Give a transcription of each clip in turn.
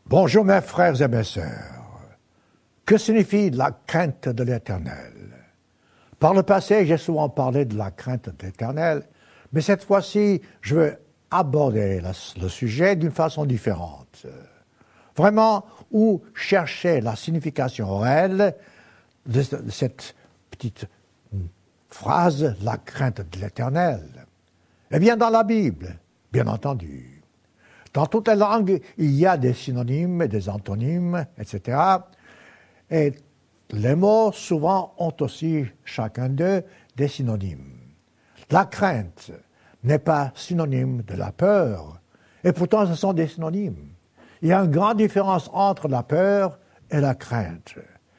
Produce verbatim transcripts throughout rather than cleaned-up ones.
Bonjour mes frères et mes sœurs. Que signifie la crainte de l'Éternel? Par le passé, j'ai souvent parlé de la crainte de l'Éternel, mais cette fois-ci, je veux aborder la, le sujet d'une façon différente. Vraiment, où chercher la signification réelle de, de cette petite phrase, la crainte de l'Éternel? Eh bien, dans la Bible, bien entendu. Dans toutes les langues, il y a des synonymes, des antonymes, et cetera. Et les mots, souvent, ont aussi, chacun d'eux, des synonymes. La crainte n'est pas synonyme de la peur, et pourtant ce sont des synonymes. Il y a une grande différence entre la peur et la crainte.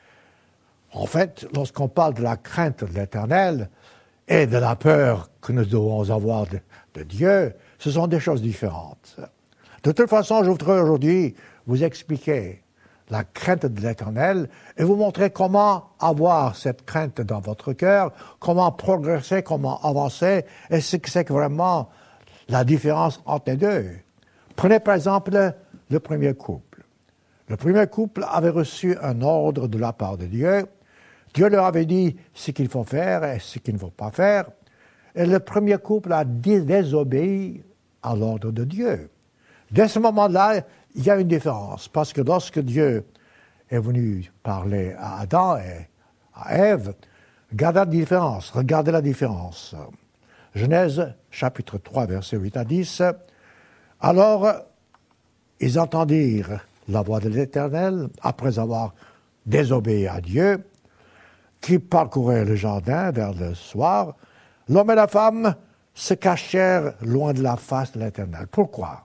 En fait, lorsqu'on parle de la crainte de l'Éternel et de la peur que nous devons avoir de, de Dieu, ce sont des choses différentes. De toute façon, je voudrais aujourd'hui vous expliquer la crainte de l'Éternel et vous montrer comment avoir cette crainte dans votre cœur, comment progresser, comment avancer, et ce que c'est vraiment la différence entre les deux. Prenez par exemple le premier couple. Le premier couple avait reçu un ordre de la part de Dieu. Dieu leur avait dit ce qu'il faut faire et ce qu'il ne faut pas faire. Et le premier couple a désobéi à l'ordre de Dieu. Dès ce moment-là, il y a une différence, parce que lorsque Dieu est venu parler à Adam et à Ève, regardez la différence, regardez la différence. Genèse, chapitre trois, versets huit à dix. Alors, ils entendirent la voix de l'Éternel, après avoir désobéi à Dieu, qui parcourait le jardin vers le soir. L'homme et la femme se cachèrent loin de la face de l'Éternel. Pourquoi?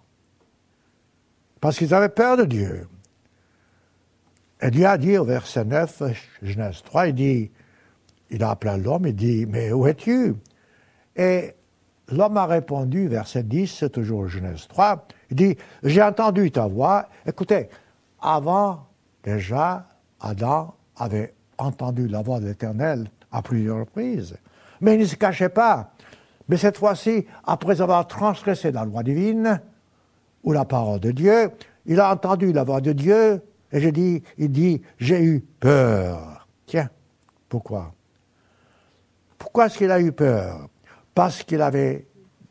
Parce qu'ils avaient peur de Dieu. Et Dieu a dit au verset neuf, Genèse trois, il dit, il a appelé l'homme, il dit, mais où es-tu? Et l'homme a répondu, verset dix, toujours Genèse trois, il dit, j'ai entendu ta voix. Écoutez, avant, déjà, Adam avait entendu la voix de l'Éternel à plusieurs reprises, mais il ne se cachait pas. Mais cette fois-ci, après avoir transgressé la loi divine, ou la parole de Dieu, il a entendu la voix de Dieu, et je dis, il dit, j'ai eu peur. Tiens, pourquoi? Pourquoi est-ce qu'il a eu peur? Parce qu'il avait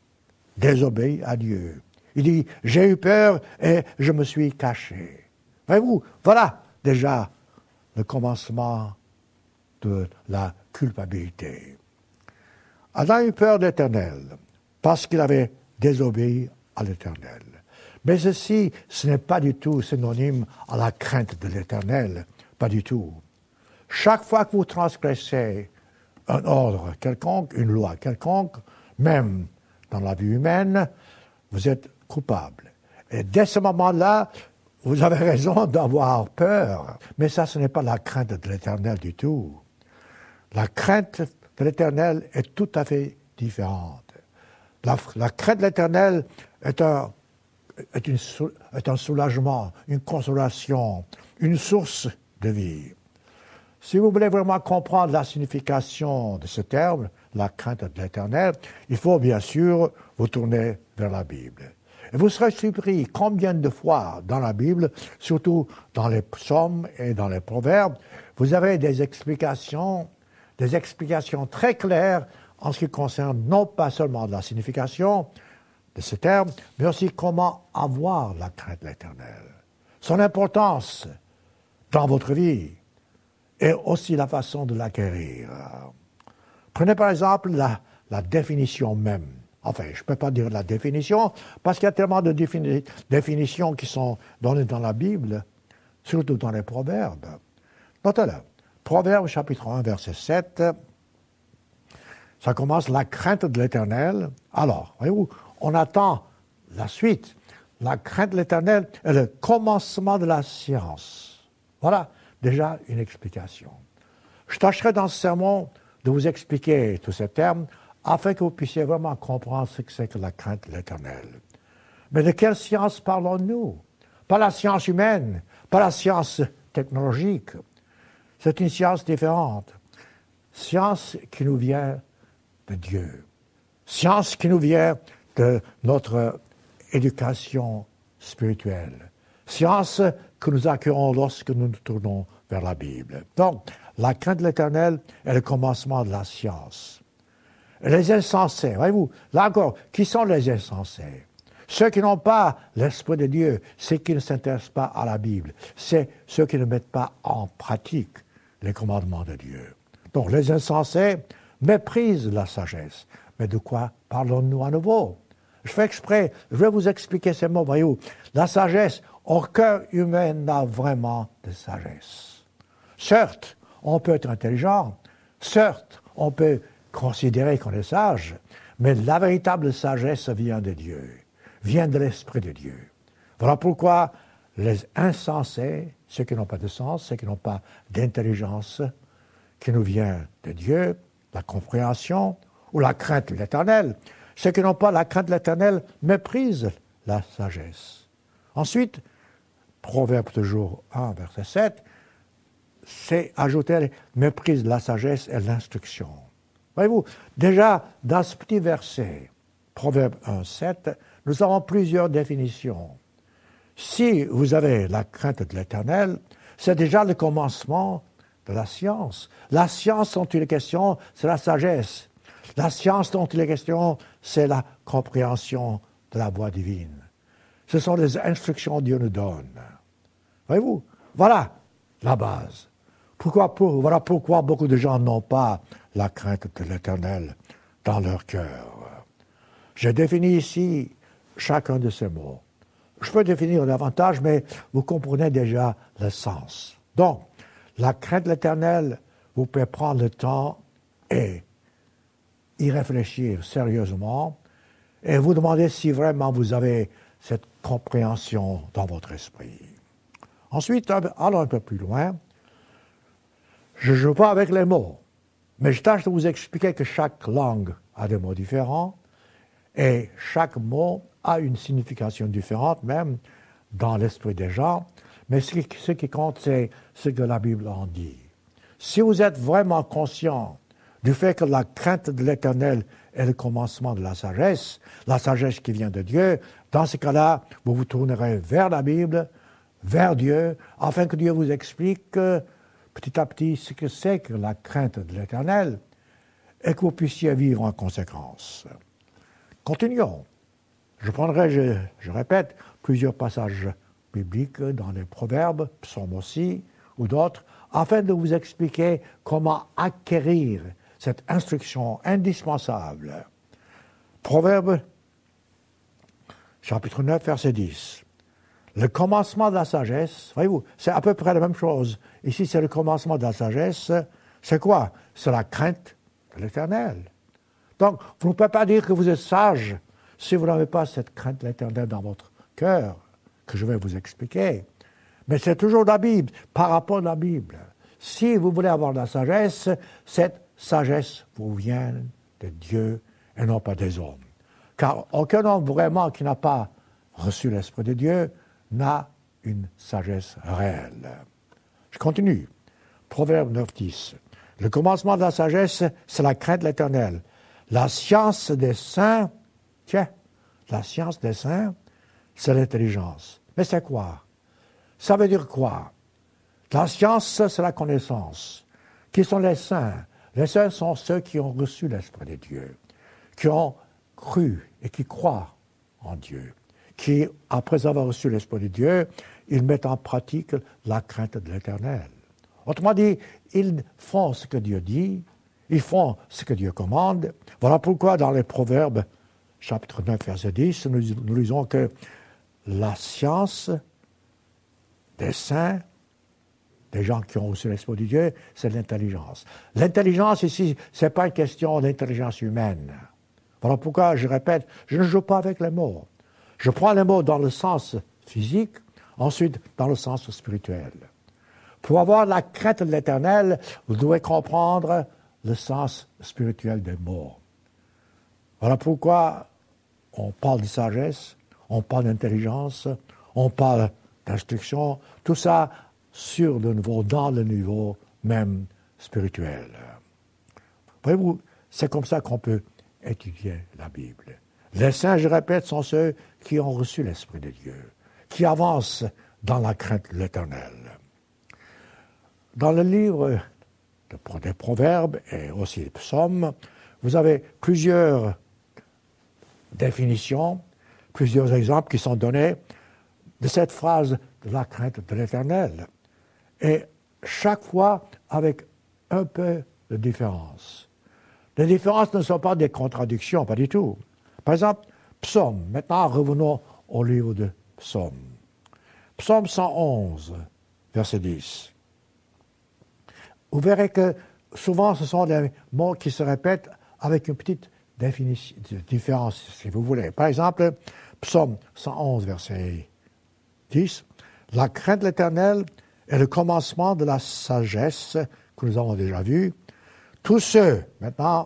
désobéi à Dieu. Il dit, j'ai eu peur et je me suis caché. Voyez-vous, voilà déjà le commencement de la culpabilité. Adam a eu peur de l'Éternel, parce qu'il avait désobéi à l'Éternel. Mais ceci, ce n'est pas du tout synonyme à la crainte de l'Éternel, pas du tout. Chaque fois que vous transgressez un ordre quelconque, une loi quelconque, même dans la vie humaine, vous êtes coupable. Et dès ce moment-là, vous avez raison d'avoir peur. Mais ça, ce n'est pas la crainte de l'Éternel du tout. La crainte de l'Éternel est tout à fait différente. La, la crainte de l'Éternel est un Est, une, est un soulagement, une consolation, une source de vie. Si vous voulez vraiment comprendre la signification de ce terme, la crainte de l'Éternel, il faut bien sûr vous tourner vers la Bible. Et vous serez surpris combien de fois dans la Bible, surtout dans les psaumes et dans les proverbes, vous avez des explications, des explications très claires en ce qui concerne non pas seulement la signification de ce terme, mais aussi comment avoir la crainte de l'Éternel. Son importance dans votre vie et aussi la façon de l'acquérir. Prenez par exemple la, la définition même. Enfin, je ne peux pas dire la définition, parce qu'il y a tellement de défini- définitions qui sont données dans la Bible, surtout dans les Proverbes. Notez-le. Proverbes chapitre un, verset sept, ça commence « La crainte de l'Éternel ». Alors, voyez-vous, on attend la suite. La crainte de l'Éternel est le commencement de la science. Voilà déjà une explication. Je tâcherai dans ce sermon de vous expliquer tous ces termes afin que vous puissiez vraiment comprendre ce que c'est que la crainte de l'Éternel. Mais de quelle science parlons-nous? Pas la science humaine, pas la science technologique. C'est une science différente. Science qui nous vient de Dieu. Science qui nous vient de notre éducation spirituelle. Science que nous acquérons lorsque nous nous tournons vers la Bible. Donc, la crainte de l'Éternel est le commencement de la science. Les insensés, voyez-vous, là encore, qui sont les insensés? Ceux qui n'ont pas l'Esprit de Dieu, ceux qui ne s'intéressent pas à la Bible, c'est ceux qui ne mettent pas en pratique les commandements de Dieu. Donc, les insensés méprisent la sagesse. Mais de quoi parlons-nous à nouveau? Je fais exprès, je vais vous expliquer ces mots, voyez-vous. La sagesse, au cœur humain n'a vraiment de sagesse. Certes, on peut être intelligent, certes, on peut considérer qu'on est sage, mais la véritable sagesse vient de Dieu, vient de l'Esprit de Dieu. Voilà pourquoi les insensés, ceux qui n'ont pas de sens, ceux qui n'ont pas d'intelligence, qui nous vient de Dieu, la compréhension ou la crainte de l'Éternel, ceux qui n'ont pas la crainte de l'Éternel méprisent la sagesse. Ensuite, Proverbe toujours un, verset sept, c'est ajouter méprise de la sagesse et l'instruction. Voyez-vous, déjà, dans ce petit verset, Proverbe un, sept, nous avons plusieurs définitions. Si vous avez la crainte de l'Éternel, c'est déjà le commencement de la science. La science dont il est question, c'est la sagesse. La science dont il est question, c'est la compréhension de la voix divine. Ce sont les instructions que Dieu nous donne. Voyez-vous, voilà la base. Pourquoi, pour, voilà pourquoi beaucoup de gens n'ont pas la crainte de l'Éternel dans leur cœur. J'ai défini ici chacun de ces mots. Je peux définir davantage, mais vous comprenez déjà le sens. Donc, la crainte de l'Éternel, vous pouvez prendre le temps et y réfléchir sérieusement et vous demander si vraiment vous avez cette compréhension dans votre esprit. Ensuite, allons un peu plus loin. Je ne joue pas avec les mots, mais je tâche de vous expliquer que chaque langue a des mots différents et chaque mot a une signification différente, même dans l'esprit des gens. Mais ce qui, ce qui compte, c'est ce que la Bible en dit. Si vous êtes vraiment conscient du fait que la crainte de l'Éternel est le commencement de la sagesse, la sagesse qui vient de Dieu, dans ce cas-là, vous vous tournerez vers la Bible, vers Dieu, afin que Dieu vous explique euh, petit à petit ce que c'est que la crainte de l'Éternel et que vous puissiez vivre en conséquence. Continuons. Je prendrai, je, je répète, plusieurs passages bibliques dans les Proverbes, Psaumes aussi, ou d'autres, afin de vous expliquer comment acquérir cette instruction indispensable. Proverbe, chapitre neuf, verset dix. Le commencement de la sagesse, voyez-vous, c'est à peu près la même chose. Ici, c'est le commencement de la sagesse. C'est quoi? C'est la crainte de l'Éternel. Donc, vous ne pouvez pas dire que vous êtes sage si vous n'avez pas cette crainte de l'Éternel dans votre cœur, que je vais vous expliquer. Mais c'est toujours la Bible, par rapport à la Bible. Si vous voulez avoir de la sagesse, cette sagesse vous vient de Dieu et non pas des hommes. Car aucun homme vraiment qui n'a pas reçu l'Esprit de Dieu n'a une sagesse réelle. Je continue. Proverbe neuf, dix. Le commencement de la sagesse, c'est la crainte de l'Éternel. La science des saints, tiens, la science des saints, c'est l'intelligence. Mais c'est quoi? Ça veut dire quoi? La science, c'est la connaissance. Qui sont les saints? Les saints sont ceux qui ont reçu l'Esprit de Dieu, qui ont cru et qui croient en Dieu, qui, après avoir reçu l'Esprit de Dieu, ils mettent en pratique la crainte de l'Éternel. Autrement dit, ils font ce que Dieu dit, ils font ce que Dieu commande. Voilà pourquoi dans les Proverbes, chapitre neuf, verset dix, nous, nous lisons que la science des saints, des gens qui ont reçu l'Esprit de Dieu, c'est l'intelligence. L'intelligence ici, ce n'est pas une question d'intelligence humaine. Voilà pourquoi, je répète, je ne joue pas avec les mots. Je prends les mots dans le sens physique, ensuite dans le sens spirituel. Pour avoir la crainte de l'Éternel, vous devez comprendre le sens spirituel des mots. Voilà pourquoi on parle de sagesse, on parle d'intelligence, on parle d'instruction, tout ça sur le niveau, dans le niveau même spirituel. Voyez-vous, c'est comme ça qu'on peut étudier la Bible. Les saints, je répète, sont ceux qui ont reçu l'Esprit de Dieu, qui avancent dans la crainte de l'Éternel. Dans le livre des Proverbes et aussi des Psaumes, vous avez plusieurs définitions, plusieurs exemples qui sont donnés de cette phrase de la crainte de l'Éternel. Et chaque fois avec un peu de différence. Les différences ne sont pas des contradictions, pas du tout. Par exemple, Psaume. Maintenant, revenons au livre de Psaume. Psaume cent onze, verset dix. Vous verrez que souvent, ce sont des mots qui se répètent avec une petite définition, différence, si vous voulez. Par exemple, Psaume cent onze, verset dix. La crainte de l'Éternel est le commencement de la sagesse que nous avons déjà vu. Tous ceux, maintenant,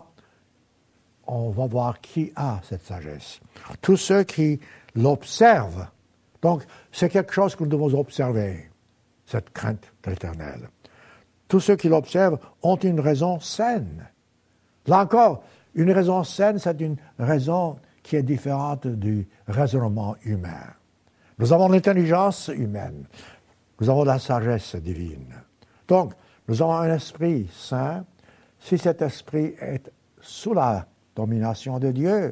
on va voir qui a cette sagesse. Tous ceux qui l'observent. Donc, c'est quelque chose que nous devons observer, cette crainte de l'Éternel. Tous ceux qui l'observent ont une raison saine. Là encore, une raison saine, c'est une raison qui est différente du raisonnement humain. Nous avons l'intelligence humaine. Nous avons la sagesse divine. Donc, nous avons un esprit saint. Si cet esprit est sous la domination de Dieu,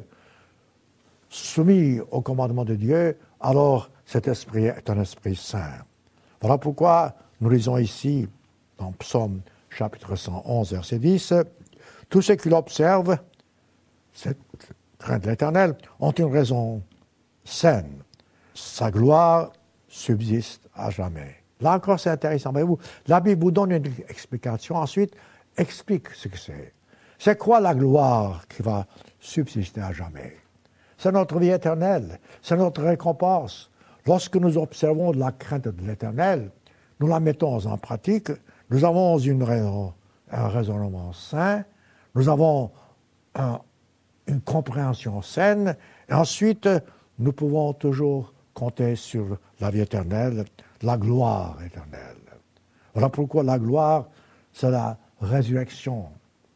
soumis au commandement de Dieu, alors cet esprit est un esprit saint. Voilà pourquoi nous lisons ici, dans Psaume chapitre cent onze, verset dix, « Tous ceux qui l'observent, cette crainte de l'Éternel, ont une raison saine. Sa gloire subsiste à jamais. » Là encore, c'est intéressant. Mais vous, la Bible vous donne une explication. Ensuite, explique ce que c'est. C'est quoi la gloire qui va subsister à jamais? C'est notre vie éternelle. C'est notre récompense. Lorsque nous observons la crainte de l'Éternel, nous la mettons en pratique, nous avons une raison, un raisonnement sain, nous avons un, une compréhension saine, et ensuite, nous pouvons toujours compter sur la vie éternelle, la gloire éternelle. Voilà pourquoi la gloire, c'est la résurrection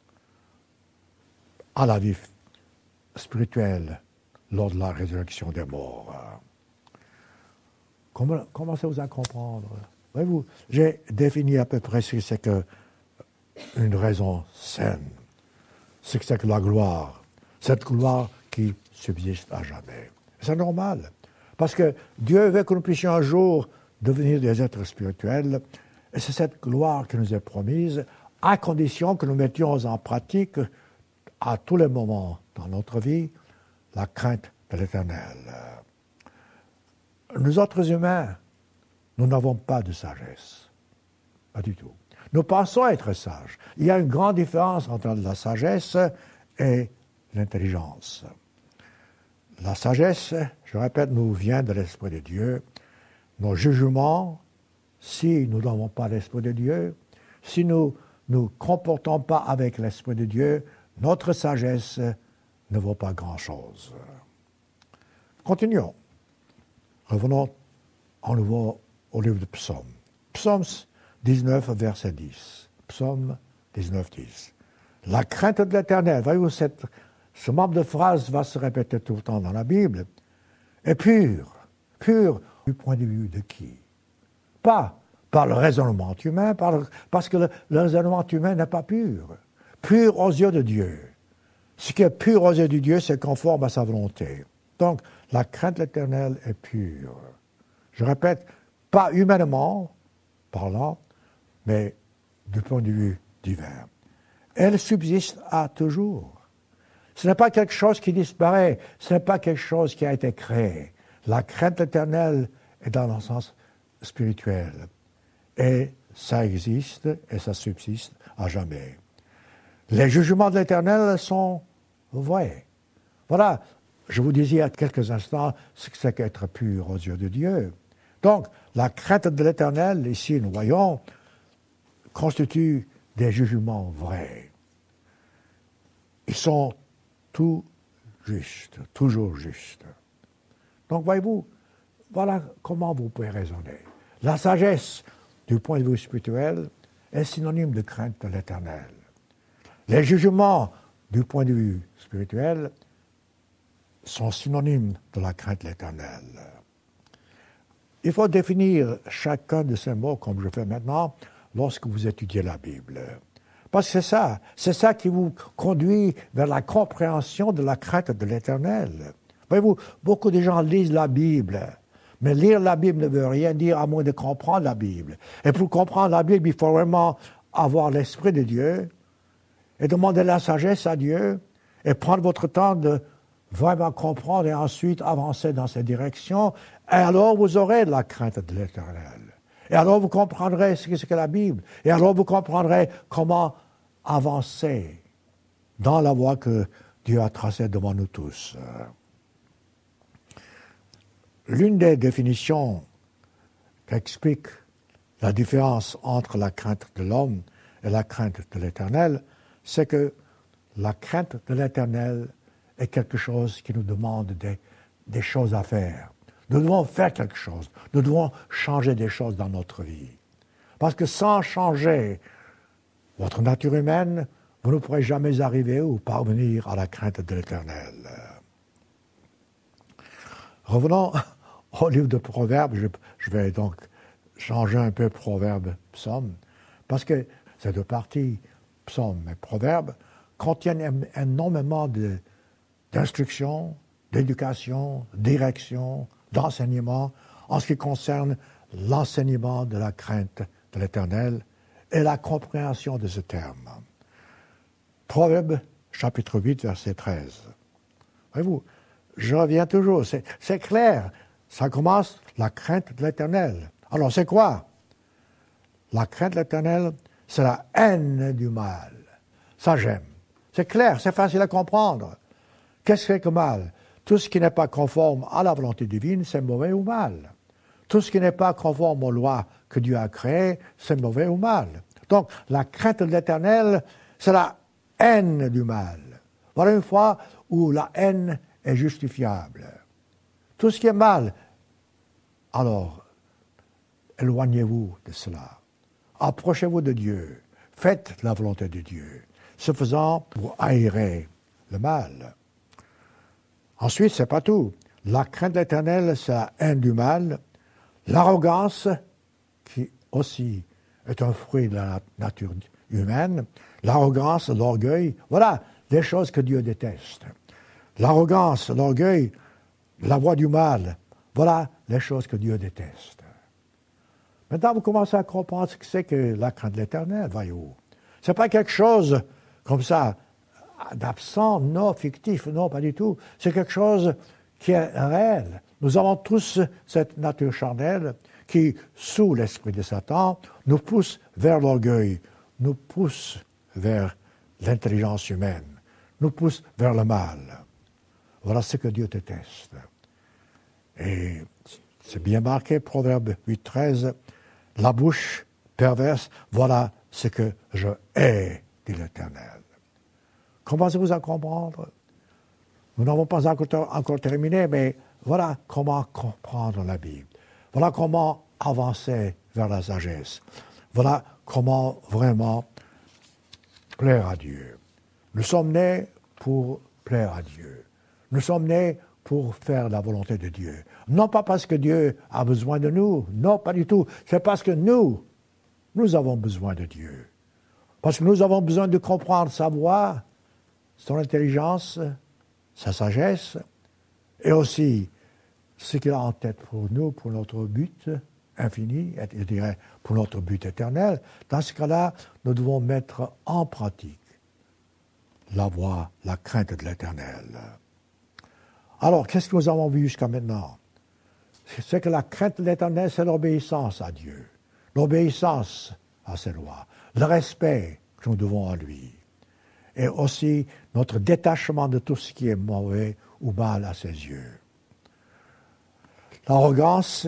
à la vie spirituelle lors de la résurrection des morts. Comment, commencez-vous à comprendre? Voyez-vous, j'ai défini à peu près ce que c'est que une raison saine, ce que c'est que la gloire, cette gloire qui subsiste à jamais. C'est normal, parce que Dieu veut que nous puissions un jour devenir des êtres spirituels, et c'est cette gloire qui nous est promise, à condition que nous mettions en pratique à tous les moments dans notre vie la crainte de l'Éternel. Nous autres humains, nous n'avons pas de sagesse. Pas du tout. Nous pensons être sages. Il y a une grande différence entre la sagesse et l'intelligence. La sagesse, je répète, nous vient de l'Esprit de Dieu. Nos jugements, si nous n'avons pas l'Esprit de Dieu, si nous ne nous comportons pas avec l'Esprit de Dieu, notre sagesse ne vaut pas grand-chose. Continuons. Revenons en nouveau au livre de Psaume. Psaume dix-neuf, verset dix. Psaume dix-neuf, dix. La crainte de l'Éternel, voyez-vous, cette, ce membre de phrase va se répéter tout le temps dans la Bible, est pur. Pur du point de vue de qui? Pas par le raisonnement humain, par le, parce que le, le raisonnement humain n'est pas pur. Pur aux yeux de Dieu. Ce qui est pur aux yeux de Dieu, c'est conforme à sa volonté. Donc, la crainte de l'Éternel est pure. Je répète, pas humainement parlant, mais du point de vue divin. Elle subsiste à toujours. Ce n'est pas quelque chose qui disparaît, ce n'est pas quelque chose qui a été créé. La crainte de l'Éternel est dans le sens spirituel. Et ça existe et ça subsiste à jamais. Les jugements de l'Éternel sont vrais. Voilà, je vous disais il y a quelques instants ce que c'est qu'être pur aux yeux de Dieu. Donc, la crainte de l'Éternel, ici nous voyons, constitue des jugements vrais. Ils sont tout justes, toujours justes. Donc, voyez-vous, voilà comment vous pouvez raisonner. La sagesse, du point de vue spirituel, est synonyme de crainte de l'Éternel. Les jugements, du point de vue spirituel, sont synonymes de la crainte de l'Éternel. il faut définir chacun de ces mots, comme je fais maintenant, lorsque vous étudiez la Bible. Parce que c'est ça, c'est ça qui vous conduit vers la compréhension de la crainte de l'Éternel. Voyez-vous, beaucoup de gens lisent la Bible, mais lire la Bible ne veut rien dire à moins de comprendre la Bible. Et pour comprendre la Bible, il faut vraiment avoir l'Esprit de Dieu et demander la sagesse à Dieu et prendre votre temps de vraiment comprendre et ensuite avancer dans cette direction. Et alors vous aurez la crainte de l'Éternel. Et alors vous comprendrez ce que c'est que la Bible. Et alors vous comprendrez comment avancer dans la voie que Dieu a tracée devant nous tous. L'une des définitions qui explique la différence entre la crainte de l'homme et la crainte de l'Éternel, c'est que la crainte de l'Éternel est quelque chose qui nous demande des, des choses à faire. Nous devons faire quelque chose. Nous devons changer des choses dans notre vie. Parce que sans changer votre nature humaine, vous ne pourrez jamais arriver ou parvenir à la crainte de l'Éternel. Revenons au livre de Proverbes. Je, je vais donc changer un peu Proverbes, Psaumes, parce que ces deux parties, Psaumes et Proverbes, contiennent énormément de, d'instructions, d'éducation, de direction, d'enseignement en ce qui concerne l'enseignement de la crainte de l'Éternel et la compréhension de ce terme. Proverbes, chapitre huit, verset treize. Voyez-vous, je reviens toujours, c'est, c'est clair, ça commence la crainte de l'Éternel. Alors, c'est quoi? La crainte de l'Éternel, c'est la haine du mal. Ça, j'aime. C'est clair, c'est facile à comprendre. Qu'est-ce que c'est que mal? Tout ce qui n'est pas conforme à la volonté divine, c'est mauvais ou mal. Tout ce qui n'est pas conforme aux lois que Dieu a créées, c'est mauvais ou mal. Donc, la crainte de l'Éternel, c'est la haine du mal. Voilà une fois où la haine est justifiable. Tout ce qui est mal, alors, éloignez-vous de cela. Approchez-vous de Dieu. Faites la volonté de Dieu. Ce faisant, vous haïrez le mal. Ensuite, c'est pas tout. La crainte de l'Éternel, c'est la haine du mal. L'arrogance, qui aussi est un fruit de la nature humaine. L'arrogance, l'orgueil, voilà des choses que Dieu déteste. L'arrogance, l'orgueil, la voie du mal, voilà les choses que Dieu déteste. Maintenant, vous commencez à comprendre ce que c'est que la crainte de l'Éternel, voyez-vous. Ce n'est pas quelque chose comme ça, d'absent, non, fictif, non, pas du tout. C'est quelque chose qui est réel. Nous avons tous cette nature charnelle qui, sous l'esprit de Satan, nous pousse vers l'orgueil, nous pousse vers l'intelligence humaine, nous pousse vers le mal. Voilà ce que Dieu déteste. Et c'est bien marqué, Proverbe huit, treize, la bouche perverse, voilà ce que je hais, dit l'Éternel. Commencez-vous à comprendre? Nous n'avons pas encore, encore terminé, mais voilà comment comprendre la Bible. Voilà comment avancer vers la sagesse. Voilà comment vraiment plaire à Dieu. Nous sommes nés pour plaire à Dieu. Nous sommes nés pour faire la volonté de Dieu. Non pas parce que Dieu a besoin de nous, non, pas du tout. C'est parce que nous, nous avons besoin de Dieu. Parce que nous avons besoin de comprendre sa voix, son intelligence, sa sagesse, et aussi ce qu'il a en tête pour nous, pour notre but infini, et je dirais pour notre but éternel. Dans ce cas-là, nous devons mettre en pratique la voie, la crainte de l'Éternel. Alors, qu'est-ce que nous avons vu jusqu'à maintenant? C'est que la crainte de l'Éternel, c'est l'obéissance à Dieu, l'obéissance à ses lois, le respect que nous devons à lui, et aussi notre détachement de tout ce qui est mauvais ou mal à ses yeux. L'arrogance,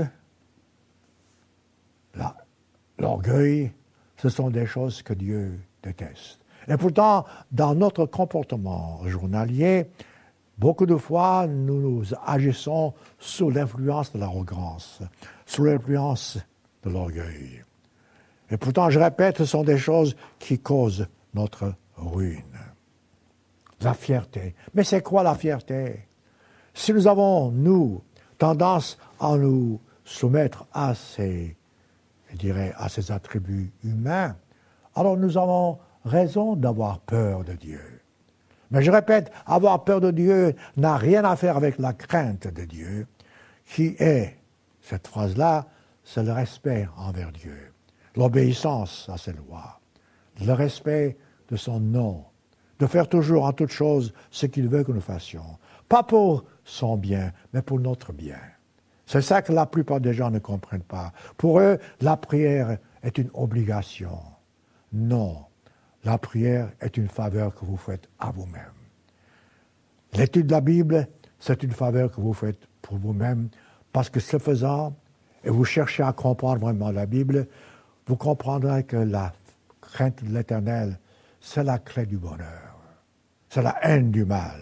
la, l'orgueil, ce sont des choses que Dieu déteste. Et pourtant, dans notre comportement journalier, beaucoup de fois, nous nous agissons sous l'influence de l'arrogance, sous l'influence de l'orgueil. Et pourtant, je répète, ce sont des choses qui causent notre ruine. La fierté. Mais c'est quoi la fierté? Si nous avons, nous, tendance à nous soumettre à ses, je dirais, à ses attributs humains, alors nous avons raison d'avoir peur de Dieu. Mais je répète, avoir peur de Dieu n'a rien à faire avec la crainte de Dieu, qui est, cette phrase-là, c'est le respect envers Dieu, l'obéissance à ses lois, le respect de son nom, de faire toujours en toute chose ce qu'il veut que nous fassions, pas pour son bien, mais pour notre bien. C'est ça que la plupart des gens ne comprennent pas. Pour eux, la prière est une obligation. Non, la prière est une faveur que vous faites à vous-même. L'étude de la Bible, c'est une faveur que vous faites pour vous-même, parce que ce faisant, et vous cherchez à comprendre vraiment la Bible, vous comprendrez que la crainte de l'Éternel, c'est la clé du bonheur. C'est la haine du mal.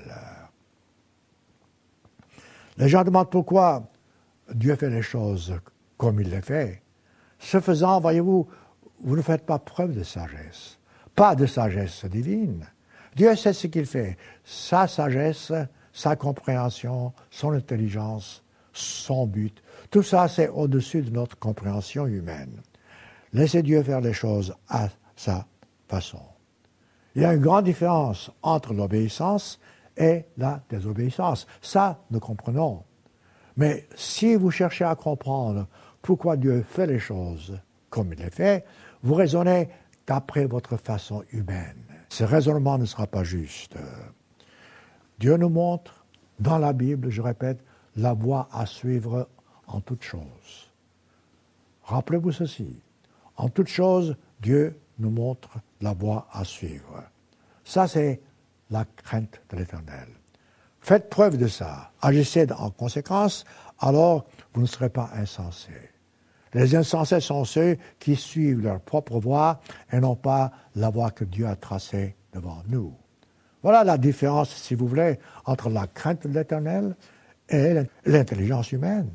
Les gens demandent pourquoi Dieu fait les choses comme il les fait. Ce faisant, voyez-vous, vous ne faites pas preuve de sagesse. Pas de sagesse divine. Dieu sait ce qu'il fait. Sa sagesse, sa compréhension, son intelligence, son but, tout ça, c'est au-dessus de notre compréhension humaine. Laissez Dieu faire les choses à sa façon. Il y a une grande différence entre l'obéissance et la désobéissance. Ça, nous comprenons. Mais si vous cherchez à comprendre pourquoi Dieu fait les choses comme il les fait, vous raisonnez d'après votre façon humaine. Ce raisonnement ne sera pas juste. Dieu nous montre, dans la Bible, je répète, la voie à suivre en toutes choses. Rappelez-vous ceci. En toutes choses, Dieu nous montre la voie à suivre. Ça, c'est la crainte de l'Éternel. Faites preuve de ça. Agissez en conséquence, alors vous ne serez pas insensés. Les insensés sont ceux qui suivent leur propre voie et non pas la voie que Dieu a tracée devant nous. Voilà la différence, si vous voulez, entre la crainte de l'Éternel et l'intelligence humaine.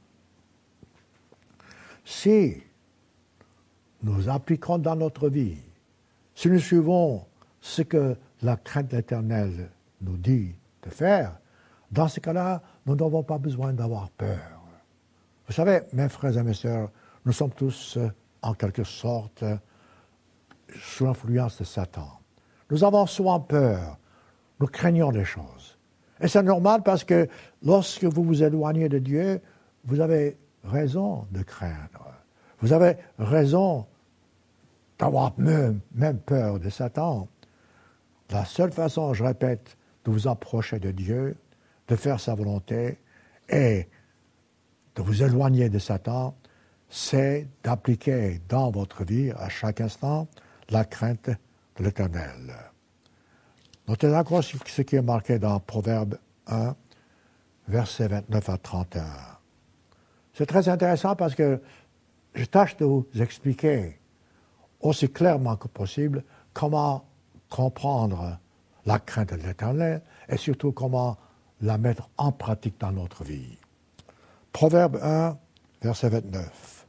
Si nous appliquons dans notre vie, si nous suivons ce que la crainte de l'Éternel nous dit de faire, dans ce cas-là, nous n'avons pas besoin d'avoir peur. Vous savez, mes frères et mes sœurs, nous sommes tous, en quelque sorte, sous l'influence de Satan. Nous avons souvent peur, nous craignons les choses. Et c'est normal parce que lorsque vous vous éloignez de Dieu, vous avez raison de craindre. Vous avez raison d'avoir même, même peur de Satan. La seule façon, je répète, de vous approcher de Dieu, de faire sa volonté et de vous éloigner de Satan, c'est d'appliquer dans votre vie, à chaque instant, la crainte de l'Éternel. Notez encore ce qui est marqué dans Proverbe un, versets vingt-neuf à trente et un. C'est très intéressant parce que je tâche de vous expliquer aussi clairement que possible comment comprendre la crainte de l'Éternel et surtout comment la mettre en pratique dans notre vie. Proverbe un, verset vingt-neuf.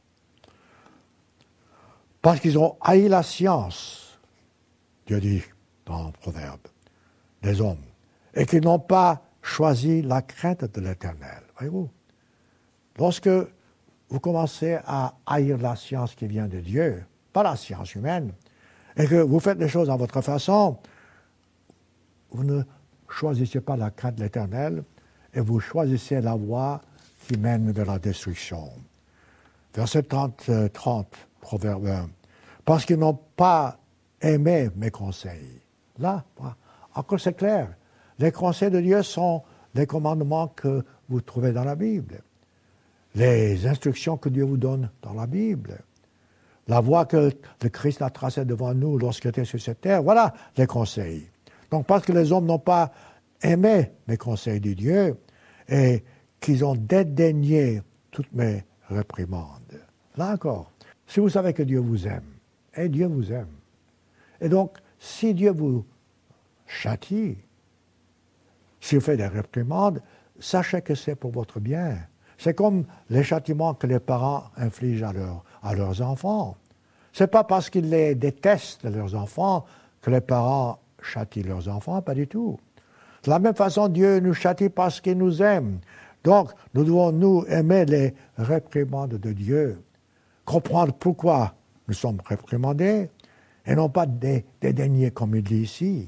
Parce qu'ils ont haï la science, Dieu dit dans Proverbe, des hommes, et qu'ils n'ont pas choisi la crainte de l'Éternel. Voyez-vous, lorsque vous commencez à haïr la science qui vient de Dieu, pas la science humaine, et que vous faites les choses à votre façon, vous ne choisissez pas la crainte de l'Éternel et vous choisissez la voie qui mène vers la destruction. Verset trente, trente, Proverbe un. Parce qu'ils n'ont pas aimé mes conseils. Là, encore c'est clair. Les conseils de Dieu sont les commandements que vous trouvez dans la Bible. Les instructions que Dieu vous donne dans la Bible. La voie que le Christ a tracée devant nous lorsqu'il était sur cette terre. Voilà les conseils. Donc, parce que les hommes n'ont pas aimé mes conseils de Dieu et qu'ils ont dédaigné toutes mes réprimandes. Là encore, si vous savez que Dieu vous aime, et Dieu vous aime, et donc, si Dieu vous châtie, s'il fait des réprimandes, sachez que c'est pour votre bien. C'est comme les châtiments que les parents infligent à, leur, à leurs enfants. Ce n'est pas parce qu'ils les détestent, leurs enfants, que les parents châtient leurs enfants, pas du tout. De la même façon, Dieu nous châtie parce qu'il nous aime. Donc, nous devons, nous, aimer les réprimandes de Dieu, comprendre pourquoi nous sommes réprimandés, et non pas dé- dédaigner, comme il dit ici.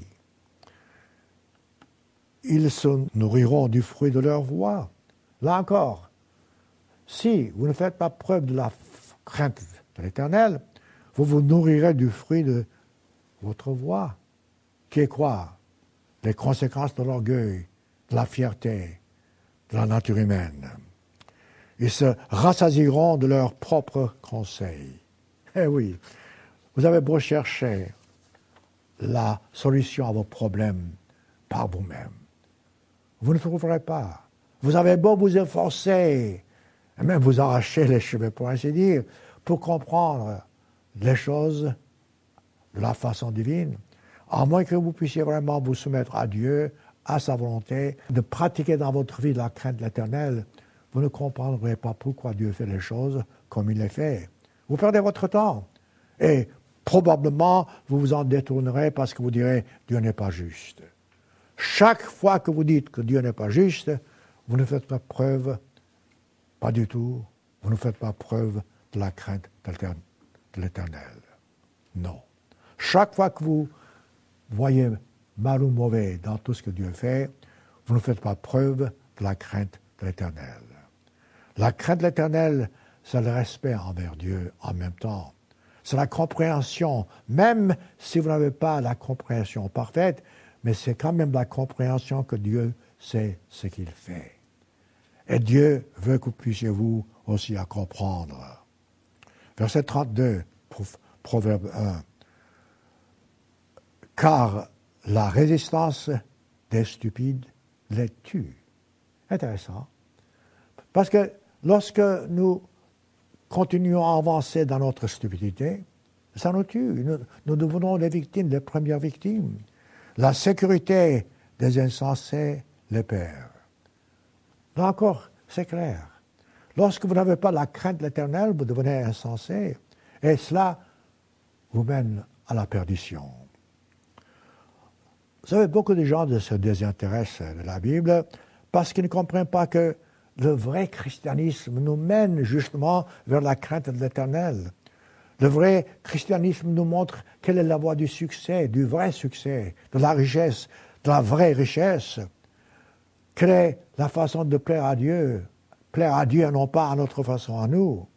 Ils se nourriront du fruit de leur voix. Là encore, si vous ne faites pas preuve de la crainte de l'Éternel, vous vous nourrirez du fruit de votre voix, qui est quoi? Les conséquences de l'orgueil, de la fierté, de la nature humaine. Ils se rassasieront de leurs propres conseils. Eh oui, vous avez beau chercher la solution à vos problèmes par vous-même, vous ne trouverez pas. Vous avez beau vous efforcer, et même vous arracher les cheveux, pour ainsi dire, pour comprendre les choses de la façon divine, à moins que vous puissiez vraiment vous soumettre à Dieu, à sa volonté, de pratiquer dans votre vie la crainte de l'Éternel, vous ne comprendrez pas pourquoi Dieu fait les choses comme il les fait. Vous perdez votre temps. Et probablement, vous vous en détournerez parce que vous direz « Dieu n'est pas juste ». Chaque fois que vous dites que Dieu n'est pas juste, vous ne faites pas preuve, pas du tout, vous ne faites pas preuve de la crainte de l'Éternel. Non. Chaque fois que vous voyez mal ou mauvais dans tout ce que Dieu fait, vous ne faites pas preuve de la crainte de l'Éternel. La crainte de l'Éternel, c'est le respect envers Dieu en même temps. C'est la compréhension, même si vous n'avez pas la compréhension parfaite, mais c'est quand même la compréhension que Dieu sait ce qu'il fait. Et Dieu veut que vous puissiez vous aussi à comprendre. Verset trente-deux, Proverbe un. Car la résistance des stupides les tue. Intéressant. Parce que lorsque nous continuons à avancer dans notre stupidité, ça nous tue. Nous, nous devenons les victimes, les premières victimes. La sécurité des insensés les perd. Là encore, c'est clair. Lorsque vous n'avez pas la crainte de l'Éternel, vous devenez insensé. Et cela vous mène à la perdition. Vous savez, beaucoup de gens se désintéressent de la Bible parce qu'ils ne comprennent pas que le vrai christianisme nous mène justement vers la crainte de l'Éternel. Le vrai christianisme nous montre quelle est la voie du succès, du vrai succès, de la richesse, de la vraie richesse. Quelle est la façon de plaire à Dieu? Plaire à Dieu, non pas à notre façon à nous.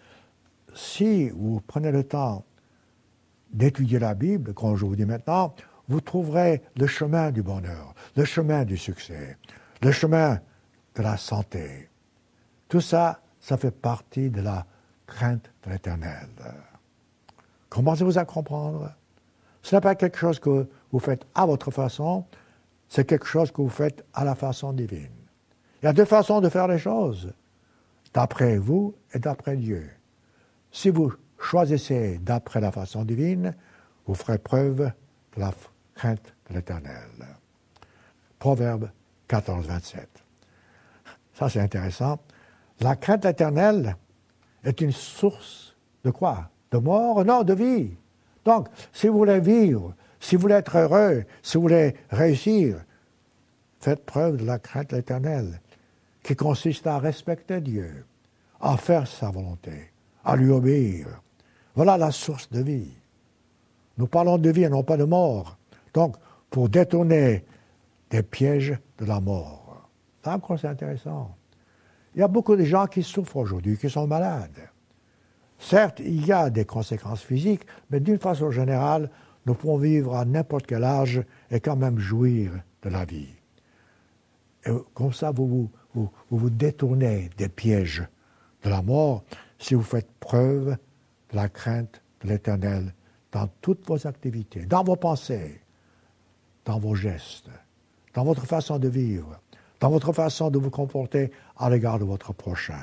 Si vous prenez le temps d'étudier la Bible, comme je vous dis maintenant, vous trouverez le chemin du bonheur, le chemin du succès, le chemin de la santé. Tout ça, ça fait partie de la crainte de l'Éternel. Commencez-vous à comprendre? Ce n'est pas quelque chose que vous faites à votre façon, c'est quelque chose que vous faites à la façon divine. Il y a deux façons de faire les choses, d'après vous et d'après Dieu. Si vous choisissez d'après la façon divine, vous ferez preuve de la crainte de l'Éternel. Proverbe quatorze, vingt-sept. Ça, c'est intéressant. La crainte de l'Éternel est une source de quoi? De mort? Non, de vie. Donc, si vous voulez vivre, si vous voulez être heureux, si vous voulez réussir, faites preuve de la crainte de l'Éternel, qui consiste à respecter Dieu, à faire sa volonté, à lui obéir. Voilà la source de vie. Nous parlons de vie et non pas de mort. Donc, pour détourner des pièges de la mort. Ça, encore, c'est intéressant. Il y a beaucoup de gens qui souffrent aujourd'hui, qui sont malades. Certes, il y a des conséquences physiques, mais d'une façon générale, nous pouvons vivre à n'importe quel âge et quand même jouir de la vie. Et comme ça, vous vous, vous, vous vous détournez des pièges de la mort si vous faites preuve de la crainte de l'Éternel dans toutes vos activités, dans vos pensées, dans vos gestes, dans votre façon de vivre, dans votre façon de vous comporter à l'égard de votre prochain.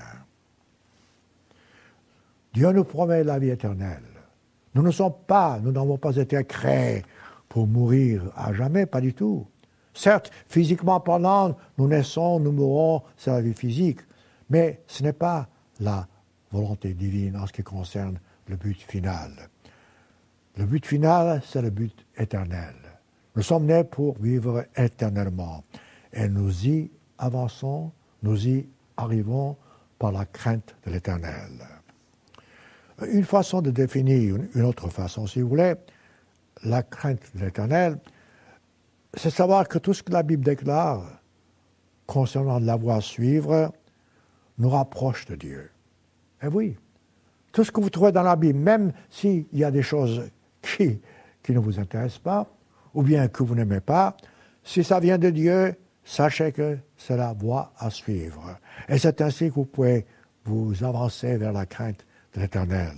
Dieu nous promet la vie éternelle. Nous ne sommes pas, nous n'avons pas été créés pour mourir à jamais, pas du tout. Certes, physiquement parlant, nous naissons, nous mourons, c'est la vie physique, mais ce n'est pas la volonté divine en ce qui concerne le but final. Le but final, c'est le but éternel. Nous sommes nés pour vivre éternellement et nous y avançons nous y arrivons par la crainte de l'Éternel. Une façon de définir, une autre façon, si vous voulez, la crainte de l'Éternel, c'est savoir que tout ce que la Bible déclare concernant la voie à suivre nous rapproche de Dieu. Et oui, tout ce que vous trouvez dans la Bible, même s'il y a des choses qui, qui ne vous intéressent pas, ou bien que vous n'aimez pas, si ça vient de Dieu, sachez que c'est la voie à suivre. Et c'est ainsi que vous pouvez vous avancer vers la crainte de l'Éternel.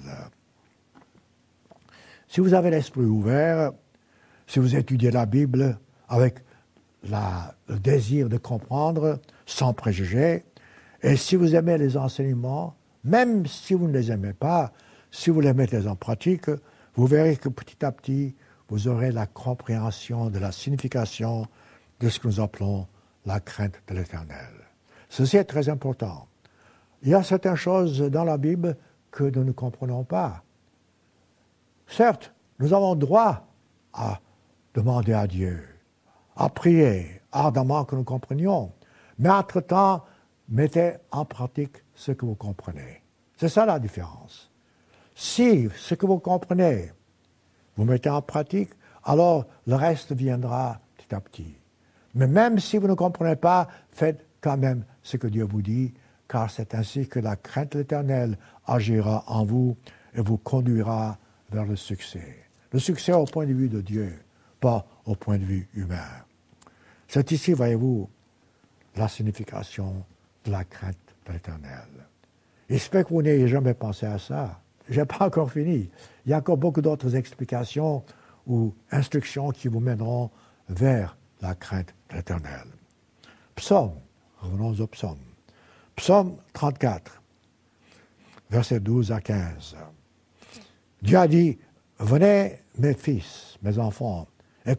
Si vous avez l'esprit ouvert, si vous étudiez la Bible avec la, le désir de comprendre, sans préjugés, et si vous aimez les enseignements, même si vous ne les aimez pas, si vous les mettez en pratique, vous verrez que petit à petit, vous aurez la compréhension de la signification de ce que nous appelons la crainte de l'Éternel. Ceci est très important. Il y a certaines choses dans la Bible que nous ne comprenons pas. Certes, nous avons droit à demander à Dieu, à prier ardemment que nous comprenions, mais entre-temps, mettez en pratique ce que vous comprenez. C'est ça la différence. Si ce que vous comprenez, vous mettez en pratique, alors le reste viendra petit à petit. Mais même si vous ne comprenez pas, faites quand même ce que Dieu vous dit, car c'est ainsi que la crainte de l'Éternel agira en vous et vous conduira vers le succès. Le succès au point de vue de Dieu, pas au point de vue humain. C'est ici, voyez-vous, la signification de la crainte de l'Éternel. J'espère que vous n'ayez jamais pensé à ça. Je n'ai pas encore fini. Il y a encore beaucoup d'autres explications ou instructions qui vous mèneront vers la crainte de l'Éternel. Psaume, revenons au psaume. Psaume trente-quatre, versets douze à quinze. Dieu a dit, « Venez, mes fils, mes enfants, écoutez-moi. »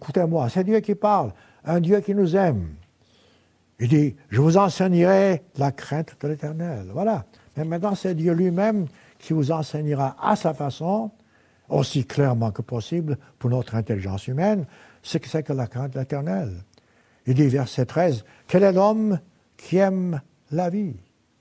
C'est Dieu qui parle, un Dieu qui nous aime. Il dit, « Je vous enseignerai la crainte de l'Éternel. » Voilà. Mais maintenant, c'est Dieu lui-même qui vous enseignera à sa façon, aussi clairement que possible pour notre intelligence humaine, ce que c'est que la crainte de l'Éternel. Il dit, verset treize, « Quel est l'homme qui aime la vie,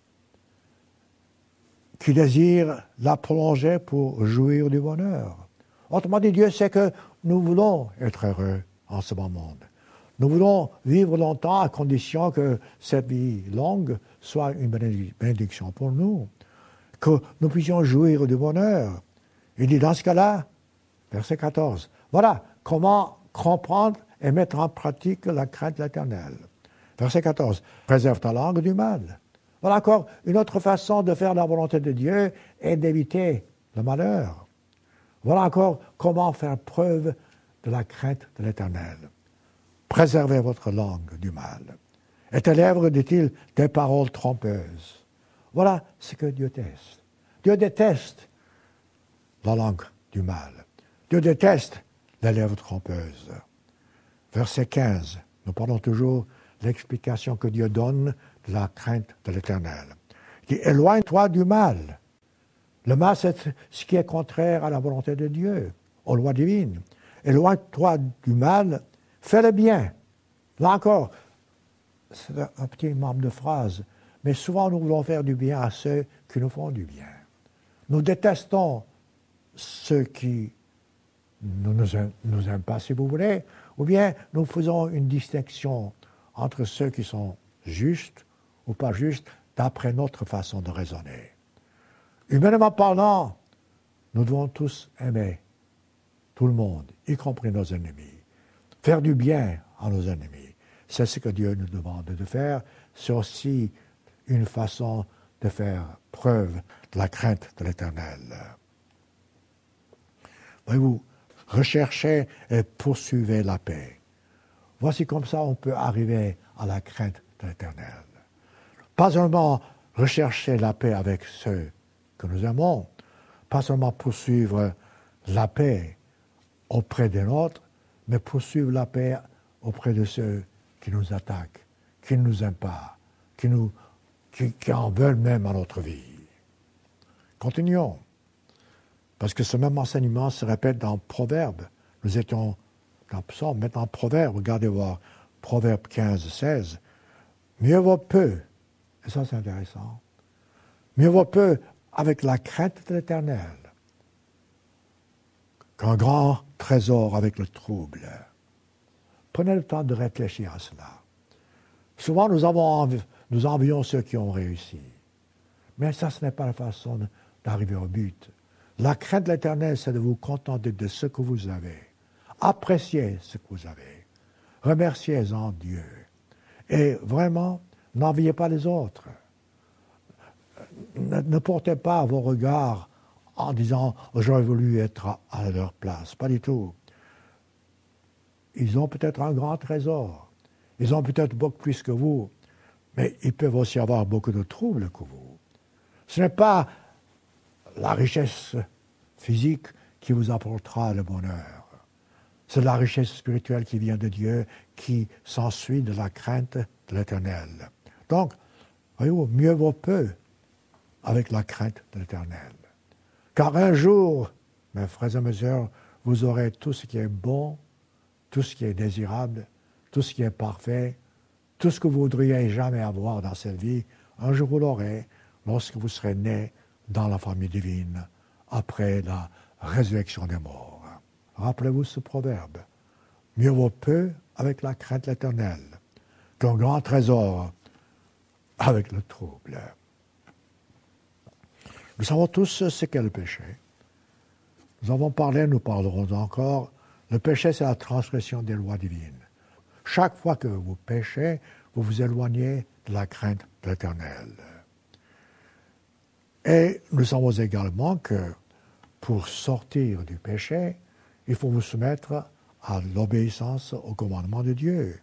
qui désire la prolonger pour jouir du bonheur. » Autrement dit, Dieu sait que nous voulons être heureux en ce bas monde. Nous voulons vivre longtemps à condition que cette vie longue soit une bénédiction pour nous, que nous puissions jouir du bonheur. Il dit dans ce cas-là, verset quatorze, voilà comment comprendre et mettre en pratique la crainte de l'Éternel. Verset quatorze, préserve ta langue du mal. Voilà encore une autre façon de faire la volonté de Dieu et d'éviter le malheur. Voilà encore comment faire preuve de la crainte de l'Éternel. Préservez votre langue du mal. Et tes lèvres, dit-il, des paroles trompeuses. Voilà ce que Dieu déteste. Dieu déteste la langue du mal. Dieu déteste les lèvres trompeuses. Verset quinze, nous parlons toujours de l'explication que Dieu donne de la crainte de l'Éternel. Il dit, éloigne-toi du mal. Le mal, c'est ce qui est contraire à la volonté de Dieu, aux lois divines. Éloigne-toi du mal, fais le bien. Là encore, c'est un petit membre de phrase, mais souvent nous voulons faire du bien à ceux qui nous font du bien. Nous détestons ceux qui ne nous, aiment, nous aiment pas, si vous voulez, ou bien nous faisons une distinction entre ceux qui sont justes ou pas justes d'après notre façon de raisonner. Humainement parlant, nous devons tous aimer tout le monde, y compris nos ennemis. Faire du bien à nos ennemis, c'est ce que Dieu nous demande de faire. C'est aussi une façon de faire preuve de la crainte de l'Éternel. Voyez-vous, recherchez et poursuivez la paix. Voici comme ça on peut arriver à la crainte de l'Éternel. Pas seulement rechercher la paix avec ceux que nous aimons, pas seulement poursuivre la paix auprès des nôtres, mais poursuivre la paix auprès de ceux qui nous attaquent, qui ne nous aiment pas, qui, nous, qui, qui en veulent même à notre vie. Continuons, parce que ce même enseignement se répète dans Proverbes. Nous étions dans Psaume, maintenant Proverbes, regardez voir, Proverbes quinze, seize. Mieux vaut peu Et ça, c'est intéressant. Mieux vaut peu avec la crainte de l'Éternel qu'un grand trésor avec le trouble. Prenez le temps de réfléchir à cela. Souvent, nous, avons envi, nous envions ceux qui ont réussi. Mais ça, ce n'est pas la façon d'arriver au but. La crainte de l'Éternel, c'est de vous contenter de ce que vous avez. Appréciez ce que vous avez. Remerciez-en Dieu. Et vraiment, n'enviez pas les autres. Ne, ne portez pas vos regards en disant « j'aurais voulu être à, à leur place ». Pas du tout. Ils ont peut-être un grand trésor. Ils ont peut-être beaucoup plus que vous. Mais ils peuvent aussi avoir beaucoup de troubles que vous. Ce n'est pas la richesse physique qui vous apportera le bonheur. C'est la richesse spirituelle qui vient de Dieu, qui s'ensuit de la crainte de l'Éternel. Donc, voyez-vous, mieux vaut peu avec la crainte de l'Éternel. Car un jour, mes frères et mes sœurs, vous aurez tout ce qui est bon, tout ce qui est désirable, tout ce qui est parfait, tout ce que vous voudriez jamais avoir dans cette vie, un jour vous l'aurez lorsque vous serez né dans la famille divine après la résurrection des morts. Rappelez-vous ce proverbe. Mieux vaut peu avec la crainte de l'Éternel qu'un grand trésor avec le trouble. Nous savons tous ce qu'est le péché. Nous avons parlé, nous parlerons encore. Le péché, c'est la transgression des lois divines. Chaque fois que vous péchez, vous vous éloignez de la crainte de l'Éternel. Et nous savons également que pour sortir du péché, il faut vous soumettre à l'obéissance au commandement de Dieu.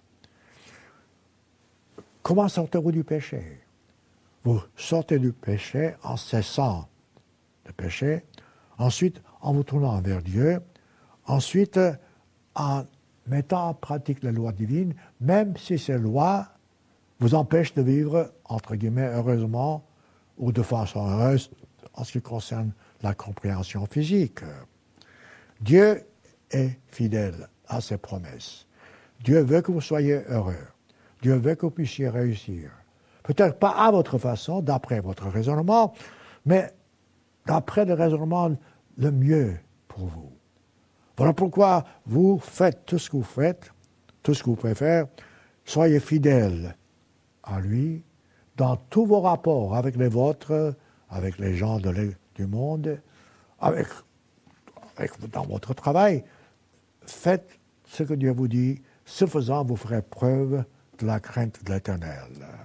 Comment sortez-vous du péché? Vous sortez du péché en cessant le péché, ensuite en vous tournant vers Dieu, ensuite en mettant en pratique les lois divines, même si ces lois vous empêchent de vivre, entre guillemets, heureusement, ou de façon heureuse en ce qui concerne la compréhension physique. Dieu est fidèle à ses promesses. Dieu veut que vous soyez heureux. Dieu veut que vous puissiez réussir. Peut-être pas à votre façon, d'après votre raisonnement, mais d'après le raisonnement le mieux pour vous. Voilà pourquoi vous faites tout ce que vous faites, tout ce que vous pouvez faire. Soyez fidèles à lui dans tous vos rapports avec les vôtres, avec les gens de du monde, avec, avec, dans votre travail. Faites ce que Dieu vous dit. Ce faisant, vous ferez preuve de la crainte de l'Éternel.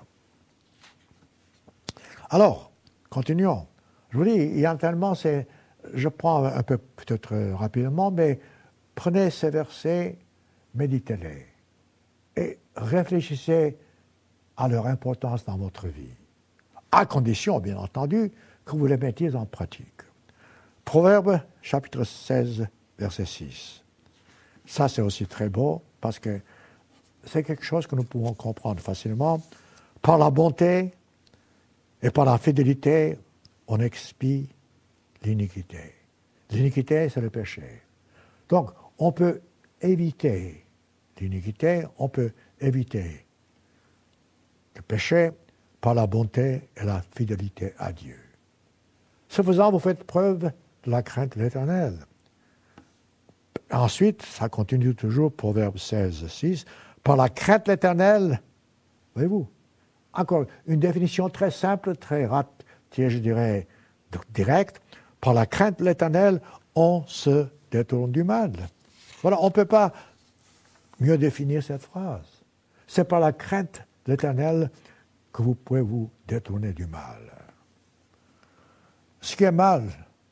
Alors, continuons. Je vous dis, il y a tellement, c'est, je prends un peu peut-être rapidement, mais prenez ces versets, méditez-les et réfléchissez à leur importance dans votre vie, à condition, bien entendu, que vous les mettiez en pratique. Proverbe, chapitre seize, verset six. Ça, c'est aussi très beau, parce que c'est quelque chose que nous pouvons comprendre facilement. Par la bonté et par la fidélité, on expie l'iniquité. L'iniquité, c'est le péché. Donc, on peut éviter l'iniquité, on peut éviter le péché par la bonté et la fidélité à Dieu. Ce faisant, vous faites preuve de la crainte de l'Éternel. Ensuite, ça continue toujours, Proverbe seize, six, par la crainte de l'Éternel, voyez-vous, encore une définition très simple, très rapide, je dirais directe, par la crainte de l'Éternel, on se détourne du mal. Voilà, on ne peut pas mieux définir cette phrase. C'est par la crainte de l'Éternel que vous pouvez vous détourner du mal. Ce qui est mal,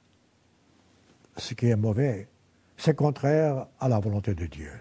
ce qui est mauvais, c'est contraire à la volonté de Dieu.